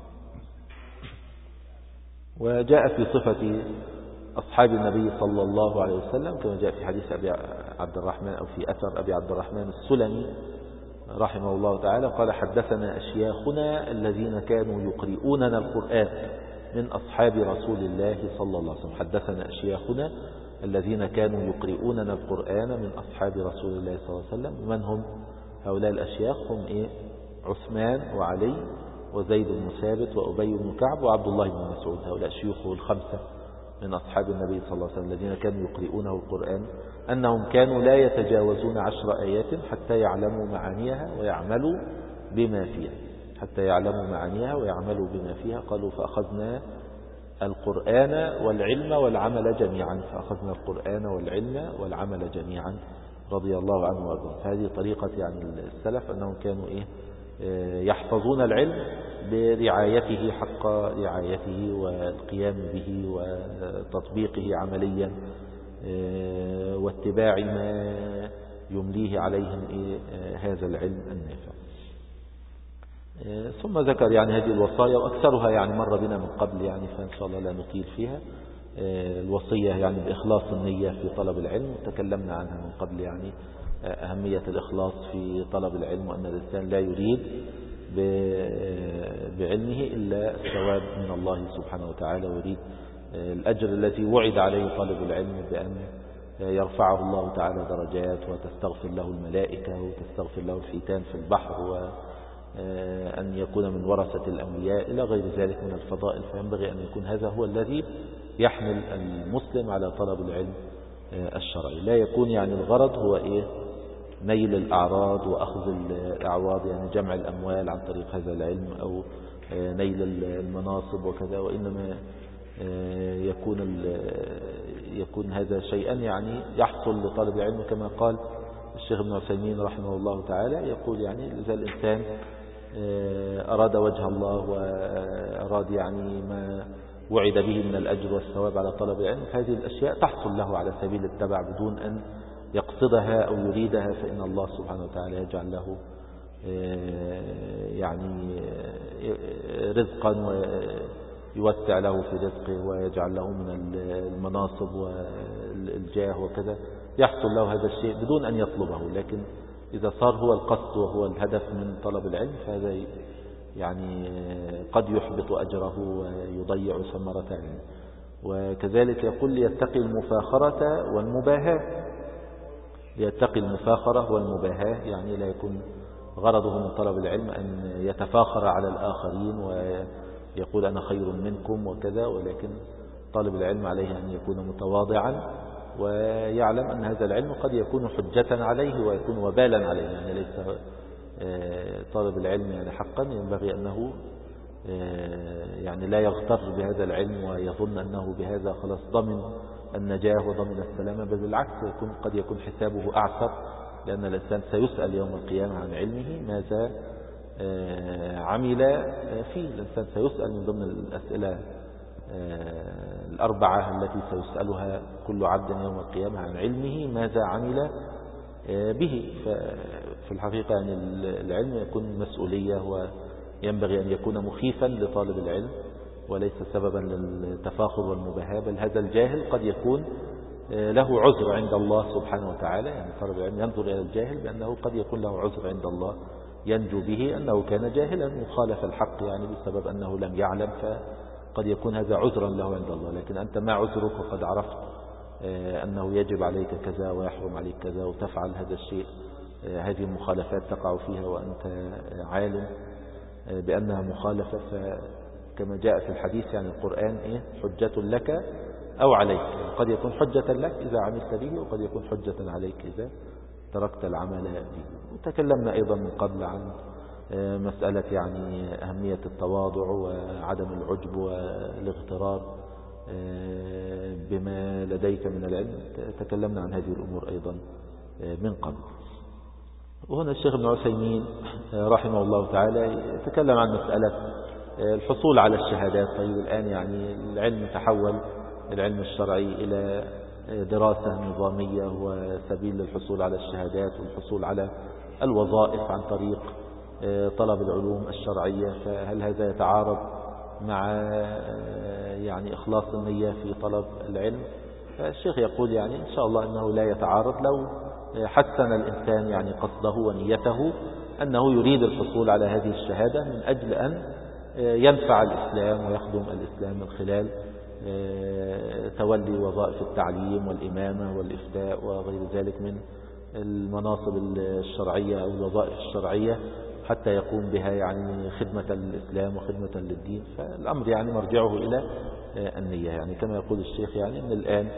وجاء في صفة أصحاب النبي صلى الله عليه وسلم كما جاء في حديث أبي عبد الرحمن أو في أثر أبي عبد الرحمن السلمي رحمه الله تعالى قال: حدثنا أشياخنا الذين كانوا يقرؤوننا القرآن من أصحاب رسول الله صلى الله عليه وسلم. حدثنا أشياخنا الذين كانوا يقرؤوننا القرآن من أصحاب رسول الله صلى الله عليه وسلم. من هم هؤلاء الأشياخ؟ هم عثمان وعلي وزيد بن ثابت وأبي بن كعب وعبد الله بن مسعود. هؤلاء شيوخه الخمسة من أصحاب النبي صلى الله عليه وسلم الذين كانوا يقرؤونه القرآن، أنهم كانوا لا يتجاوزون 10 آيات حتى يعلموا معانيها ويعملوا بما فيها، حتى يعلموا معانيها ويعملوا بما فيها. قالوا فأخذنا القرآن والعلم والعمل جميعا، فأخذنا القرآن والعلم والعمل جميعا رضي الله عنه وارضاه. هذه طريقة يعني السلف، أنهم كانوا يحفظون العلم برعايته حق رعايته والقيام به وتطبيقه عمليا واتباع ما يمليه عليهم هذا العلم النافع. ثم ذكر يعني هذه الوصايا، وأكثرها يعني مر بنا من قبل يعني، فإن شاء الله لا نطيل فيها. الوصية يعني بإخلاص النية في طلب العلم، تكلمنا عنها من قبل يعني أهمية الإخلاص في طلب العلم، وأن الإنسان لا يريد بعلمه إلا الثواب من الله سبحانه وتعالى، ويريد الأجر الذي وعد عليه طالب العلم بأن يرفعه الله تعالى درجات، وتستغفر له الملائكة، وتستغفر له الحيتان في البحر، وأن يكون من ورثة الأنبياء إلى غير ذلك من الفضائل. فينبغي أن يكون هذا هو الذي يحمل المسلم على طلب العلم الشرعي. لا يكون يعني الغرض هو نيل الأعراض وأخذ الأعواض، يعني جمع الأموال عن طريق هذا العلم، أو نيل المناصب وكذا، وإنما يكون هذا شيئا يعني يحصل لطالب العلم، كما قال الشيخ ابن عثيمين رحمه الله تعالى، يقول يعني إذا الإنسان أراد وجه الله وأراد يعني ما وعد به من الأجر والثواب على طلب العلم، هذه الأشياء تحصل له على سبيل التبع بدون أن يقصدها أو يريدها، فإن الله سبحانه وتعالى يجعل له يعني رزقا ويوسع له في رزقه، ويجعل له من المناصب والجاه وكذا، يحصل له هذا الشيء بدون أن يطلبه. لكن إذا صار هو القصد وهو الهدف من طلب العلم، فهذا يعني قد يحبط أجره ويضيع ثمرة علمه. وكذلك يقول ليتقي المفاخرة والمباهاة، ليتقي المفاخرة والمباهاة، يعني لا يكون غرضه من طلب العلم أن يتفاخر على الآخرين ويقول أنا خير منكم وكذا، ولكن طالب العلم عليه أن يكون متواضعا، ويعلم أن هذا العلم قد يكون حجة عليه ويكون وبالا عليه. يعني ليس طالب العلم يعني حقا ينبغي أنه يعني لا يغتر بهذا العلم ويظن أنه بهذا خلاص ضمن النجاة وضمن السلامة، بل بالعكس قد يكون حسابه أعسر، لأن الإنسان سيسأل يوم القيامة عن علمه ماذا عمل فيه. الإنسان سيسأل من ضمن الأسئلة الأربعة التي سيسألها كل عبد يوم القيامة عن علمه ماذا عمل به. ففي الحقيقة يعني العلم يكون مسؤولية، وينبغي أن يكون مخيفا لطالب العلم وليس سببا للتفاخر والمباهاة، بل هذا الجاهل قد يكون له عذر عند الله سبحانه وتعالى. يعني طالب العلم ينظر إلى الجاهل بأنه قد يكون له عذر عند الله ينجو به، أنه كان جاهلا وخالف الحق يعني بسبب أنه لم يعلم، فقد يكون هذا عذرا له عند الله. لكن أنت ما عذرك وقد عرفت أنه يجب عليك كذا ويحرم عليك كذا، وتفعل هذا الشيء، هذه المخالفات تقع فيها وأنت عالم بأنها مخالفة. فكما جاء في الحديث يعني القرآن حجة لك أو عليك، قد يكون حجة لك إذا عملت به، وقد يكون حجة عليك إذا تركت العمل به. وتكلمنا أيضا من قبل عن مسألة يعني أهمية التواضع وعدم العجب والاغترار بما لديك من العلم. تكلمنا عن هذه الأمور أيضا من قبل. وهنا الشيخ ابن عثيمين رحمه الله تعالى يتكلم عن مسألة الحصول على الشهادات. طيب الآن يعني العلم تحول، العلم الشرعي، إلى دراسة نظامية وسبيل للحصول على الشهادات والحصول على الوظائف عن طريق طلب العلوم الشرعية. فهل هذا يتعارض مع يعني إخلاص النية في طلب العلم؟ فالشيخ يقول يعني إن شاء الله أنه لا يتعارض لو حسن الإنسان يعني قصده ونيته أنه يريد الحصول على هذه الشهادة من أجل أن ينفع الإسلام ويخدم الإسلام من خلال تولي وظائف التعليم والإمامة والإفتاء وغير ذلك من المناصب الشرعية أو الوظائف الشرعية، حتى يقوم بها يعني خدمة للإسلام وخدمة للدين. فالأمر يعني مرجعه إلى النية، يعني كما يقول الشيخ يعني أن الآن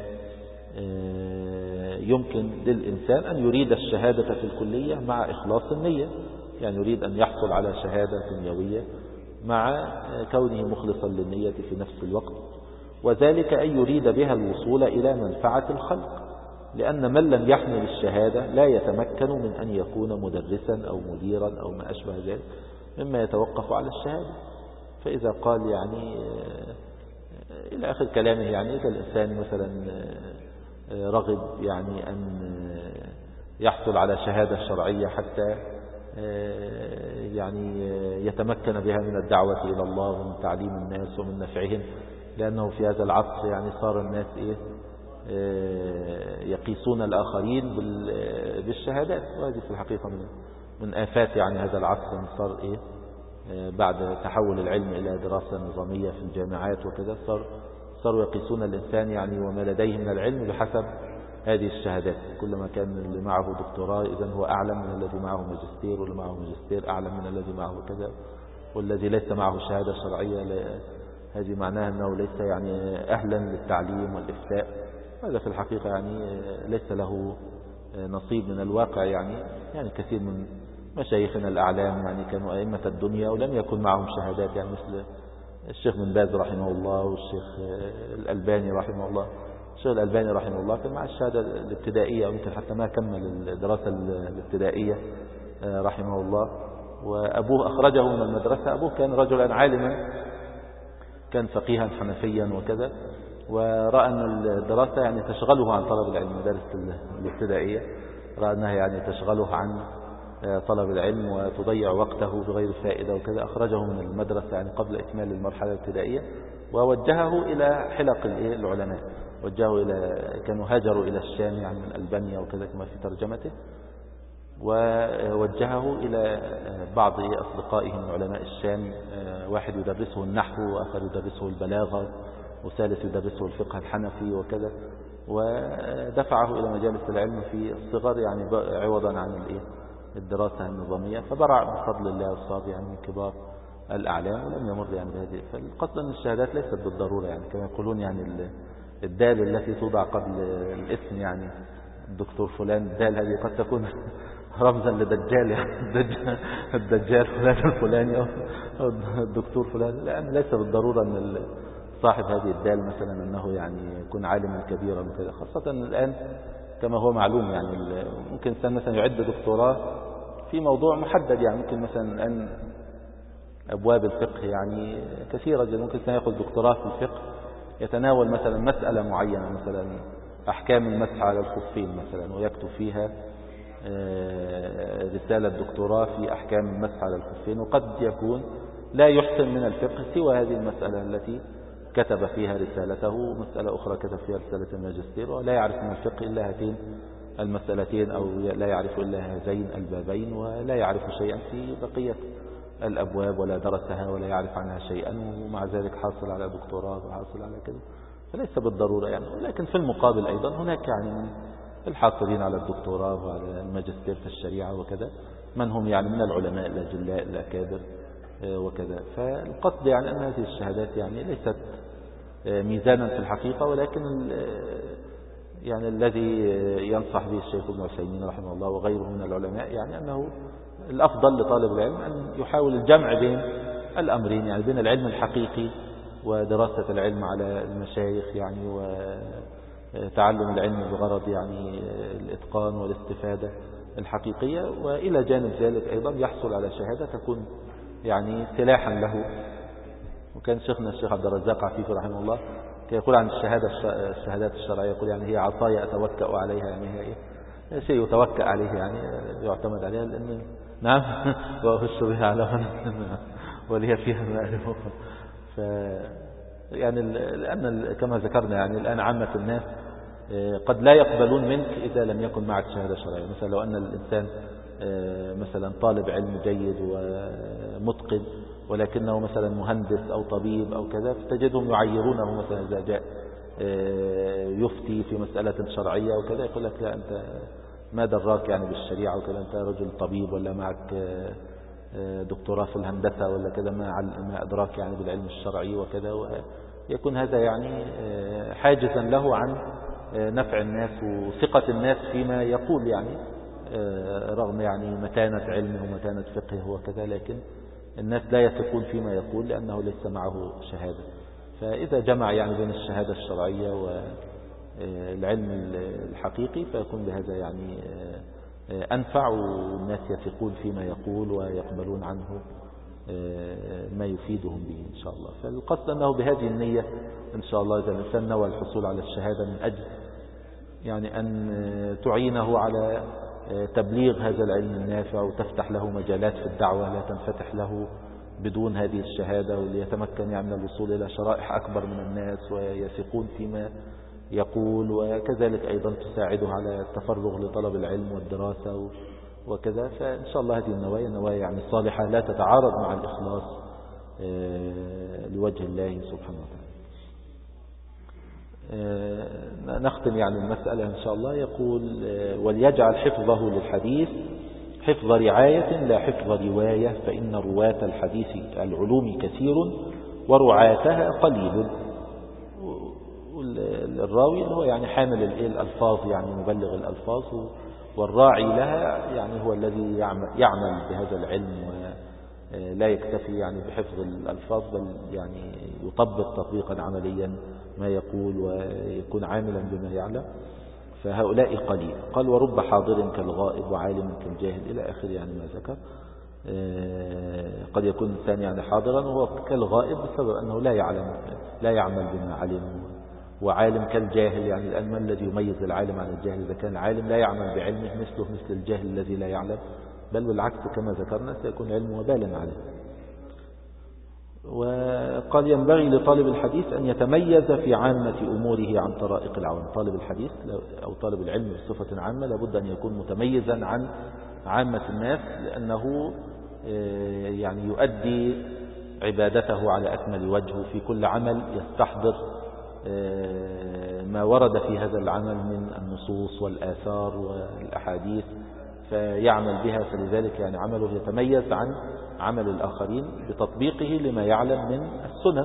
يمكن للإنسان أن يريد الشهادة في الكلية مع إخلاص النية، يعني يريد أن يحصل على شهادة دنيوية مع كونه مخلصا للنية في نفس الوقت، وذلك أن يريد بها الوصول إلى منفعة الخلق، لأن من لم يحمل الشهادة لا يتمكن من أن يكون مدرسا أو مديرا أو ما أشبه ذلك مما يتوقف على الشهادة. فإذا قال يعني إلى آخر كلامه، يعني إذا الإنسان مثلا رغب يعني أن يحصل على شهادة شرعية حتى يعني يتمكن بها من الدعوة إلى الله ومن تعليم الناس ومن نفعهم، لأنه في هذا العصر يعني صار الناس يقيسون الآخرين بالشهادات، وهذه في الحقيقة من آفات يعني هذا العصر، من صار بعد تحول العلم إلى دراسة نظامية في الجامعات وكذا صاروا يقيسون الإنسان يعني وما لديه من العلم بحسب هذه الشهادات. كلما كان اللي معه دكتوراه إذن هو أعلم من الذي معه ماجستير، واللي معه ماجستير أعلم من الذي معه كذا، والذي ليس معه شهادة شرعية هذه معناها أنه ليس يعني أهلا للتعليم والإفتاء. هذا في الحقيقة يعني ليس له نصيب من الواقع. يعني كثير من مشايخنا الأعلام يعني كانوا أئمة الدنيا ولم يكن معهم شهادات، يعني مثل الشيخ بن باز رحمه الله والشيخ الألباني رحمه الله. الشيخ الألباني رحمه الله كان مع الشهادة الابتدائية، ويمكن حتى ما كمل الدراسة الابتدائية رحمه الله، وأبوه أخرجه من المدرسة. أبوه كان رجلا عالما، كان فقيها حنفيا وكذا، ورأى أن الدراسة يعني تشغله عن طلب العلم. مدارس الابتدائية رأى أنها يعني تشغله عن طلب العلم وتضيع وقته بغير فائدة وكذا. أخرجه من المدرسة يعني قبل إكمال المرحلة الابتدائية، ووجهه إلى حلق العلماء. كانوا هاجروا إلى الشام يعني من ألبانيا وكذا كما في ترجمته، ووجهه إلى بعض أصدقائه من علماء الشام، واحد يدرسه النحو، وآخر يدرسه البلاغة، وثالث يدرسه الفقه الحنفي وكذا، ودفعه إلى مجالس العلم في الصغر يعني عوضا عن الدراسة النظامية. فبرع بفضل الله وصار يعني من كبار الأعلام ولم يمر يعني بهذه. فالقصد أن الشهادات ليست بالضرورة، يعني كما يقولون يعني الدال التي توضع قبل الاسم، يعني الدكتور فلان، الدال هذه قد تكون رمزا لدجال، يعني الدجال فلان الفلاني أو الدكتور فلان، لأن ليس بالضرورة أن صاحب هذه الدال مثلا أنه يعني يكون عالما كبيرا وكذا، خاصة الآن كما هو معلوم. يعني ممكن إنسان مثلا يعد دكتوراه في موضوع محدد، يعني ممكن مثلا الآن أبواب الفقه يعني كثيرة جدا، ممكن إنسان يأخذ دكتوراه في الفقه يتناول مثلا مسألة معينة، مثلا أحكام المسح على الخفين مثلا، ويكتب فيها رسالة دكتوراه في أحكام المسح على الخفين، وقد يكون لا يحسن من الفقه سوى هذه المسألة التي كتب فيها رسالته، مسألة أخرى كتب فيها رسالة الماجستير، ولا يعرف من الفقه إلا هاتين المسألتين، أو لا يعرف إلا هذين البابين، ولا يعرف شيئا في بقية الأبواب، ولا درسها ولا يعرف عنها شيئا، ومع ذلك حاصل على دكتوراه وحاصل على كذا. فليس بالضرورة يعني. ولكن في المقابل أيضا هناك يعني من الحاصلين على الدكتوراه وعلى الماجستير في الشريعة وكذا من هم يعني من العلماء الأجلاء الأكابر وكذا. فالقصد يعني أن هذه الشهادات يعني ليست ميزانا في الحقيقة، ولكن يعني الذي ينصح به الشيخ ابن عثيمين رحمه الله وغيره من العلماء يعني أنه الأفضل لطالب العلم أن يحاول الجمع بين الأمرين، يعني بين العلم الحقيقي ودراسة العلم على المشايخ يعني، وتعلم العلم بغرض يعني الإتقان والاستفادة الحقيقية، وإلى جانب ذلك أيضا يحصل على شهادة تكون يعني سلاحا له. وكان شيخنا الشيخ عبد الرزاق عفيفي رحمه الله كان يقول عن الشهادات الشرعية، يقول يعني هي عصاية أتوكأ عليها، يعني هي شيء يتوكأ عليه يعني يعتمد عليها، لأن نعم وأخش بها على ولي فيها مآرب. يعني لأن كما ذكرنا يعني الآن عامة الناس قد لا يقبلون منك إذا لم يكن معك شهادة شرعية. مثلا لو أن الإنسان مثلا طالب علم جيد ومتقن، ولكنه مثلا مهندس أو طبيب أو كذا، فتجدهم يعيرونه مثلا إذا جاء يفتي في مسألة شرعية وكذا، يقول لك لا أنت ما دراك يعني بالشريعة وكذا، أنت رجل طبيب ولا معك دكتوراه في الهندسة ولا كذا ما أدراك يعني بالعلم الشرعي وكذا، ويكون هذا يعني حاجزا له عن نفع الناس وثقة الناس فيما يقول يعني، رغم يعني متانة علمه ومتانة فقهه وكذا، لكن الناس لا يثقون فيما يقول لأنه ليس معه شهادة. فإذا جمع يعني بين الشهادة الشرعية والعلم الحقيقي فيكون بهذا يعني أنفع، والناس يثقون فيما يقول ويقبلون عنه ما يفيدهم به إن شاء الله. فالقصد أنه بهذه النية إن شاء الله إذا الإنسان نوى الحصول على الشهادة من أجل يعني أن تعينه على تبليغ هذا العلم النافع وتفتح له مجالات في الدعوة لا تنفتح له بدون هذه الشهادة، وليتمكن يعني من الوصول إلى شرائح أكبر من الناس ويثقون فيما يقول، وكذلك أيضا تساعده على التفرغ لطلب العلم والدراسة وكذا. فإن شاء الله هذه النوايا يعني صالحة لا تتعارض مع الإخلاص لوجه الله سبحانه وتعالى. نختم يعني المسألة إن شاء الله. يقول وليجعل حفظه للحديث حفظ رعاية لا حفظ رواية، فإن رواة الحديث العلوم كثير ورعاتها قليل. الراوي هو يعني حامل الألفاظ يعني مبلغ الألفاظ، والراعي لها يعني هو الذي يعمل بهذا العلم ولا يكتفي يعني بحفظ الألفاظ، بل يعني يطبق تطبيقا عمليا ما يقول ويكون عاملا بما يعلم، فهؤلاء قليل. قال ورب حاضر كالغائب وعالم كالجاهل إلى آخر يعني ما ذكر. قد يكون الإنسان يعني حاضرا وهو كالغائب بسبب أنه لا يعمل بما علم، وعالم كالجاهل يعني الآن ما الذي يميز العالم عن الجاهل؟ إذا كان العالم لا يعمل بعلمه مثل الجاهل الذي لا يعلم، بل بالعكس كما ذكرنا سيكون علمه وبالا عليه. وقال ينبغي لطالب الحديث أن يتميز في عامة أموره عن طرائق العوام. طالب الحديث أو طالب العلم بصفة عامة لابد أن يكون متميزا عن عامة الناس، لأنه يعني يؤدي عبادته على أكمل وجه في كل عمل، يستحضر ما ورد في هذا العمل من النصوص والآثار والأحاديث فيعمل بها، فلذلك يعني عمله يتميز عن عمل الآخرين بتطبيقه لما يعلم من السنن.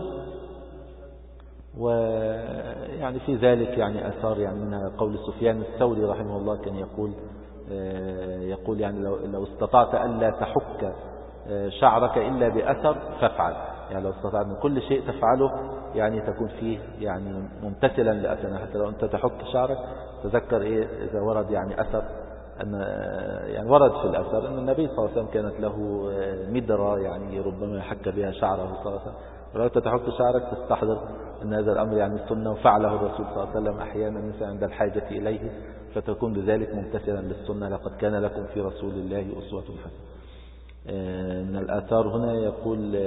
ويعني في ذلك يعني آثار يعني من قول سفيان الثوري رحمه الله كان يقول يعني لو استطعت ألا تحك شعرك إلا بأثر فافعل، يعني لو استطعت أن كل شيء تفعله يعني تكون فيه يعني ممتثلا لأثر، حتى لو أنت تحك شعرك تذكر إذا ورد يعني أثر أن يعني ورد في الأثر أن النبي صلى الله عليه وسلم كانت له مدرة يعني ربما حك بها شعره صلى الله عليه وسلم، ولو تحك شعرك تستحضر أن هذا الأمر يعني سنة وفعله الرسول صلى الله عليه وسلم أحيانا مثلا عند الحاجة إليه، فتكون بذلك ممتثلا للسنة. لقد كان لكم في رسول الله أسوة حسنة. من الآثار هنا يقول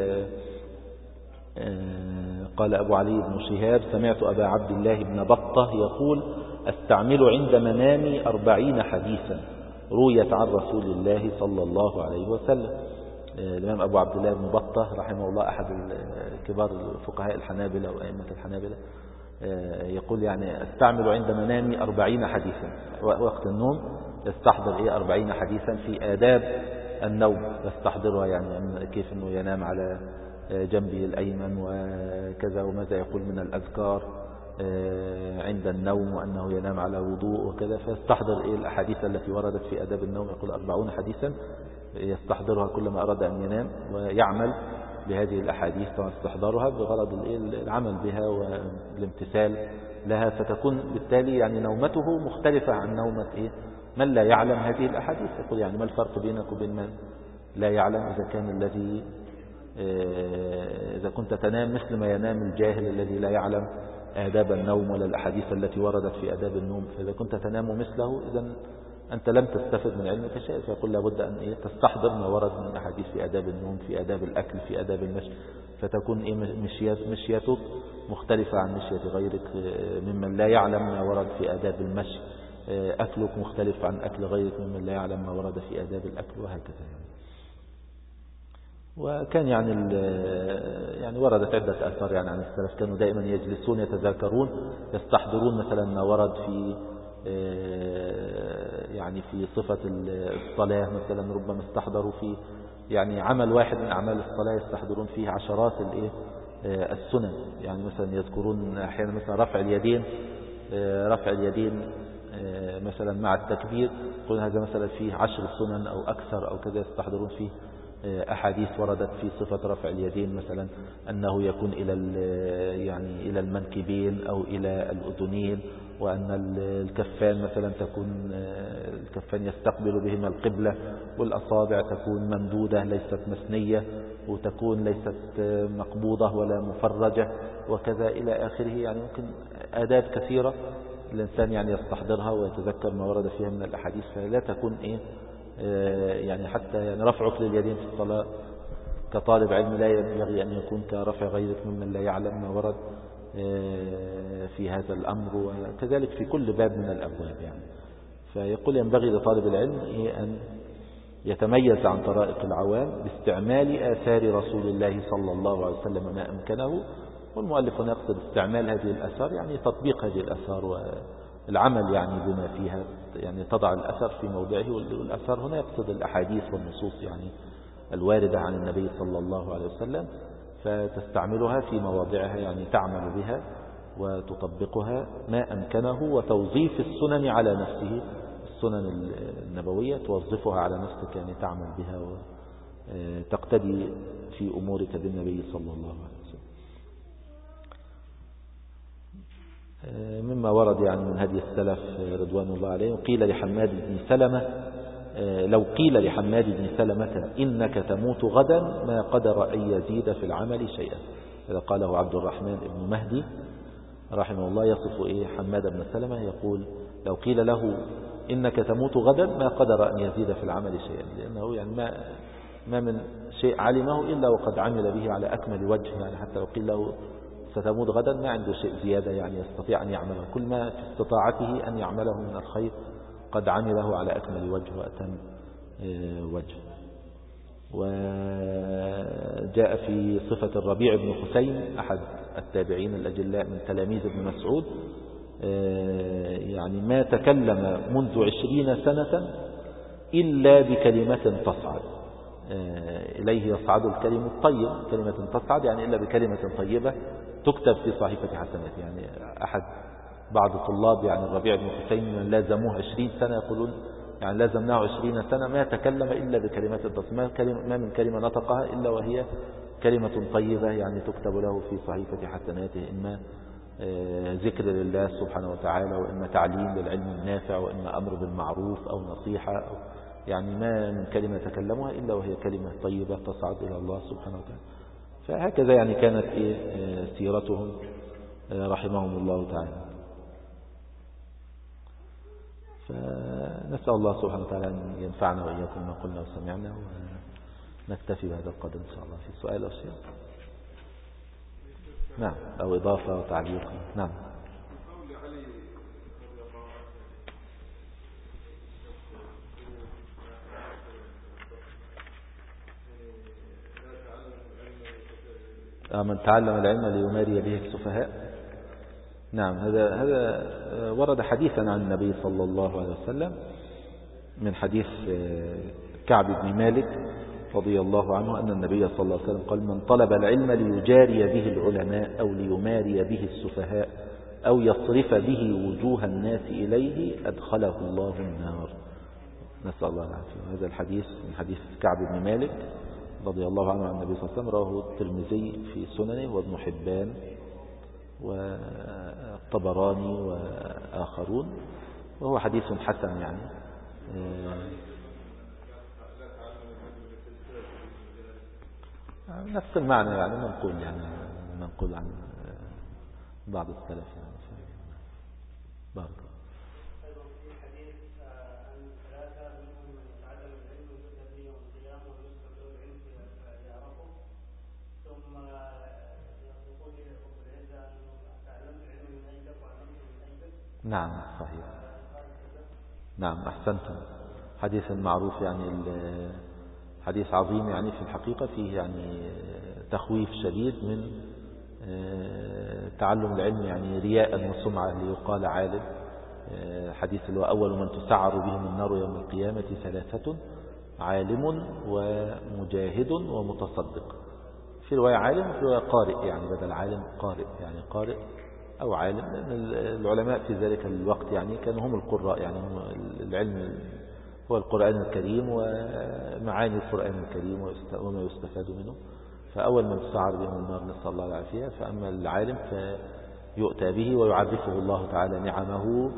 قال أبو علي بن شهاب سمعت أبا عبد الله بن بطة يقول أستعمل عند منامي 40 حديثا رويت عن رسول الله صلى الله عليه وسلم. الإمام أبو عبد الله بن بطة رحمه الله أحد كبار فقهاء الحنابلة وأئمة الحنابلة يقول يعني أستعمل عند منامي 40 حديثا، وقت النوم يستحضر 40 حديثا في آداب النوم، يستحضرها يعني كيف أنه ينام على جنبه الأيمن وكذا، وماذا يقول من الأذكار عند النوم، وأنه ينام على وضوء وكذا، فيستحضر الأحاديث التي وردت في آداب النوم. يقول 40 حديثا يستحضرها كلما أراد أن ينام، ويعمل بهذه الأحاديث واستحضارها بغرض العمل بها والامتثال لها، فتكون بالتالي يعني نومته مختلفة عن نومة من لا يعلم هذه الأحاديث. يقول يعني ما الفرق بينك وبين من لا يعلم؟ إذا كنت تنام مثل ما ينام الجاهل الذي لا يعلم آداب النوم ولا الأحاديث التي وردت في آداب النوم، فإذا كنت تنام مثله إذا أنت لم تستفد من علمك شيء. فيقول لابد أن تستحضر ما ورد من أحاديث في آداب النوم، في آداب الأكل، في آداب المشي، فتكون مشيتك مختلفة عن مشية غيرك ممن لا يعلم ما ورد في آداب المشي، أكلك مختلف عن أكل غيرك ممن لا يعلم ما ورد في آداب الأكل، وهكذا. وكان يعني وردت عدة آثار يعني عن السلف، كانوا دائما يجلسون يتذاكرون يستحضرون مثلا ما ورد في يعني في صفة الصلاة مثلا، ربما استحضروا في يعني عمل واحد من أعمال الصلاة يستحضرون فيه عشرات السنن. يعني مثلا يذكرون أحيانا مثلا رفع اليدين مثلا مع التكبير، يقول هذا مثلا فيه 10 سنن أو أكثر أو كذا، يستحضرون فيه أحاديث وردت في صفة رفع اليدين، مثلا أنه يكون إلى المنكبين أو إلى الأذنين، وأن الكفان مثلا تكون الكفان يستقبل بهما القبلة، والأصابع تكون ممدودة ليست مسنية، وتكون ليست مقبوضة ولا مفرجة، وكذا إلى آخره. يعني ممكن آداب كثيرة الإنسان يعني يستحضرها ويتذكر ما ورد فيها من الأحاديث، فلا تكون يعني حتى يعني رفعك لليدين في الصلاة كطالب علم لا ينبغي أن يكون كرفع غيرك ممن لا يعلم ما ورد في هذا الأمر، وكذلك في كل باب من الأبواب. يعني فيقول ينبغي لطالب العلم أن يتميز عن طرائق العوام باستعمال آثار رسول الله صلى الله عليه وسلم ما أمكنه. والمؤلف هنا يقصد استعمال هذه الآثار يعني تطبيق هذه الآثار والعمل يعني بما فيها، يعني تضع الأثر في موضعه. والأثر هنا يقصد الأحاديث والنصوص يعني الواردة عن النبي صلى الله عليه وسلم، فتستعملها في مواضعها، يعني تعمل بها وتطبقها ما أمكنه، وتوظيف السنن على نفسه، السنن النبوية توظفها على نفسك، يعني تعمل بها وتقتدي في أمورك بالنبي صلى الله عليه وسلم. مما ورد يعني من هدي السلف رضوان الله عليهم، قيل لحماد بن سلمة لو قيل لحماد بن سلمة إنك تموت غدا ما قدر أن يزيد في العمل شيئا. إذا قاله عبد الرحمن بن مهدي رحمه الله يصف حماد بن سلمة، يقول لو قيل له إنك تموت غدا ما قدر أن يزيد في العمل شيئا، لأنه يعني ما من شيء علمه إلا وقد عمل به على أكمل وجه. يعني حتى لو قيل له ستموت غدا ما عنده شيء زيادة يعني يستطيع أن يعمله، كل ما في استطاعته أن يعمله من الخير قد عمله على أكمل وجه وأتم وجه. وجاء في صفة الربيع بن حسين أحد التابعين الأجلاء من تلاميذ ابن مسعود، يعني ما تكلم منذ 20 سنة إلا بكلمة تصعد إليه، يصعد الكلم الطيب، كلمة تصعد يعني إلا بكلمة طيبة تكتب في صحيفة حسنات. يعني بعض الطلاب يعني الربيع بن حسين من لازموه 20 سنة يقولون يعني لازمناه 20 سنة ما تكلم إلا بكلمات ما من كلمة نطقها إلا وهي كلمة طيبة، يعني تكتب له في صحيفة حسناته، إما ذكر لله سبحانه وتعالى، وإما تعليم للعلم النافع، وإما أمر بالمعروف أو نصيحة يعني ما من كلمة تكلمها إلا وهي كلمة طيبة تصعد إلى الله سبحانه وتعالى. فهكذا يعني كانت سيرتهم رحمهم الله تعالى. فنسأل الله سبحانه وتعالى أن ينفعنا وإياكم ما قلنا وسمعنا، ونكتفي بهذا القدر إن شاء الله. في سؤال أو شيء؟ نعم، أو إضافة أو تعليق. نعم. من تعلم العلم ليماري به السفهاء. نعم، هذا ورد حديثا عن النبي صلى الله عليه وسلم من حديث كعب بن مالك رضي الله عنه أن النبي صلى الله عليه وسلم قال من طلب العلم ليجاري به العلماء أو ليماري به السفهاء أو يصرف به وجوه الناس إليه أدخله الله النار. نسأل الله العافية. هذا الحديث من حديث كعب بن مالك رضي الله عنه عن النبي صلى الله عليه وسلم، رواه الترمذي في سننه وابن حبان والطبراني وآخرون، وهو حديث حسن يعني. نفس المعنى يعني منقول عن بعض السلف يعني. بارك الله. نعم صحيح. نعم أحسنتم. حديث معروف يعني حديث عظيم يعني في الحقيقة، فيه يعني تخويف شديد من تعلم العلم يعني رياء وسمعة ليقال عالم. حديث اللي هو أول من تسعر بهم النار يوم القيامة 3 عالم ومجاهد ومتصدق. في رواية عالم وفي رواية قارئ، يعني بدل عالم قارئ، يعني قارئ أو عالم، لأن العلماء في ذلك الوقت يعني كانوا هم القراء، يعني هم العلم هو القرآن الكريم ومعاني القرآن الكريم وما يستفاد منه. فأول من تسعر بهم النار نسأل الله العافية. فأما العالم فيؤتى به ويعرفه الله تعالى نعمه،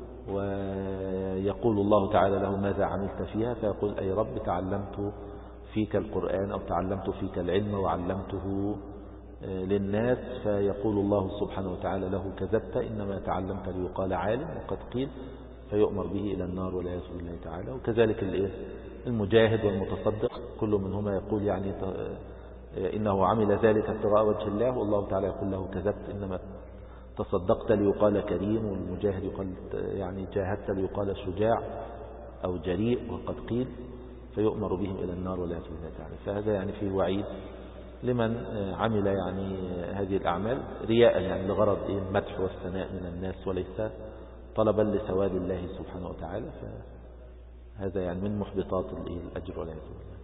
ويقول الله تعالى له ماذا عملت فيها، فيقول أي رب تعلمت فيك القرآن أو تعلمت فيك العلم وعلمته للناس. فيقول الله سبحانه وتعالى له كذبت، إنما تعلمت ليقال عالم وقد قيل، فيؤمر به إلى النار والعياذ بالله تعالى. وكذلك المجاهد والمتصدق كل منهما يقول يعني إنه عمل ذلك ابتغاء وجه الله، والله تعالى يقول له كذبت، إنما تصدقت ليقال كريم، والمجاهد يقال يعني جاهدت ليقال شجاع أو جريء وقد قيل، فيؤمر بهم إلى النار والعياذ بالله تعالى. فهذا يعني فيه وعيد لمن عمل يعني هذه الأعمال رياء، يعني لغرض المدح والثناء من الناس وليس طلبا لثواب الله سبحانه وتعالى. فهذا يعني من محبطات الأجر والعياذ بالله.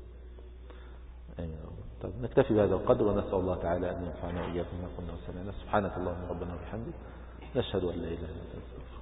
طيب نكتفي بهذا القدر، ونسأل الله تعالى أن ينفعنا وإياكم ما قلنا وسمعنا. سبحانك اللهم ربنا وبحمدك، نشهد أن لا إله إلا أنت.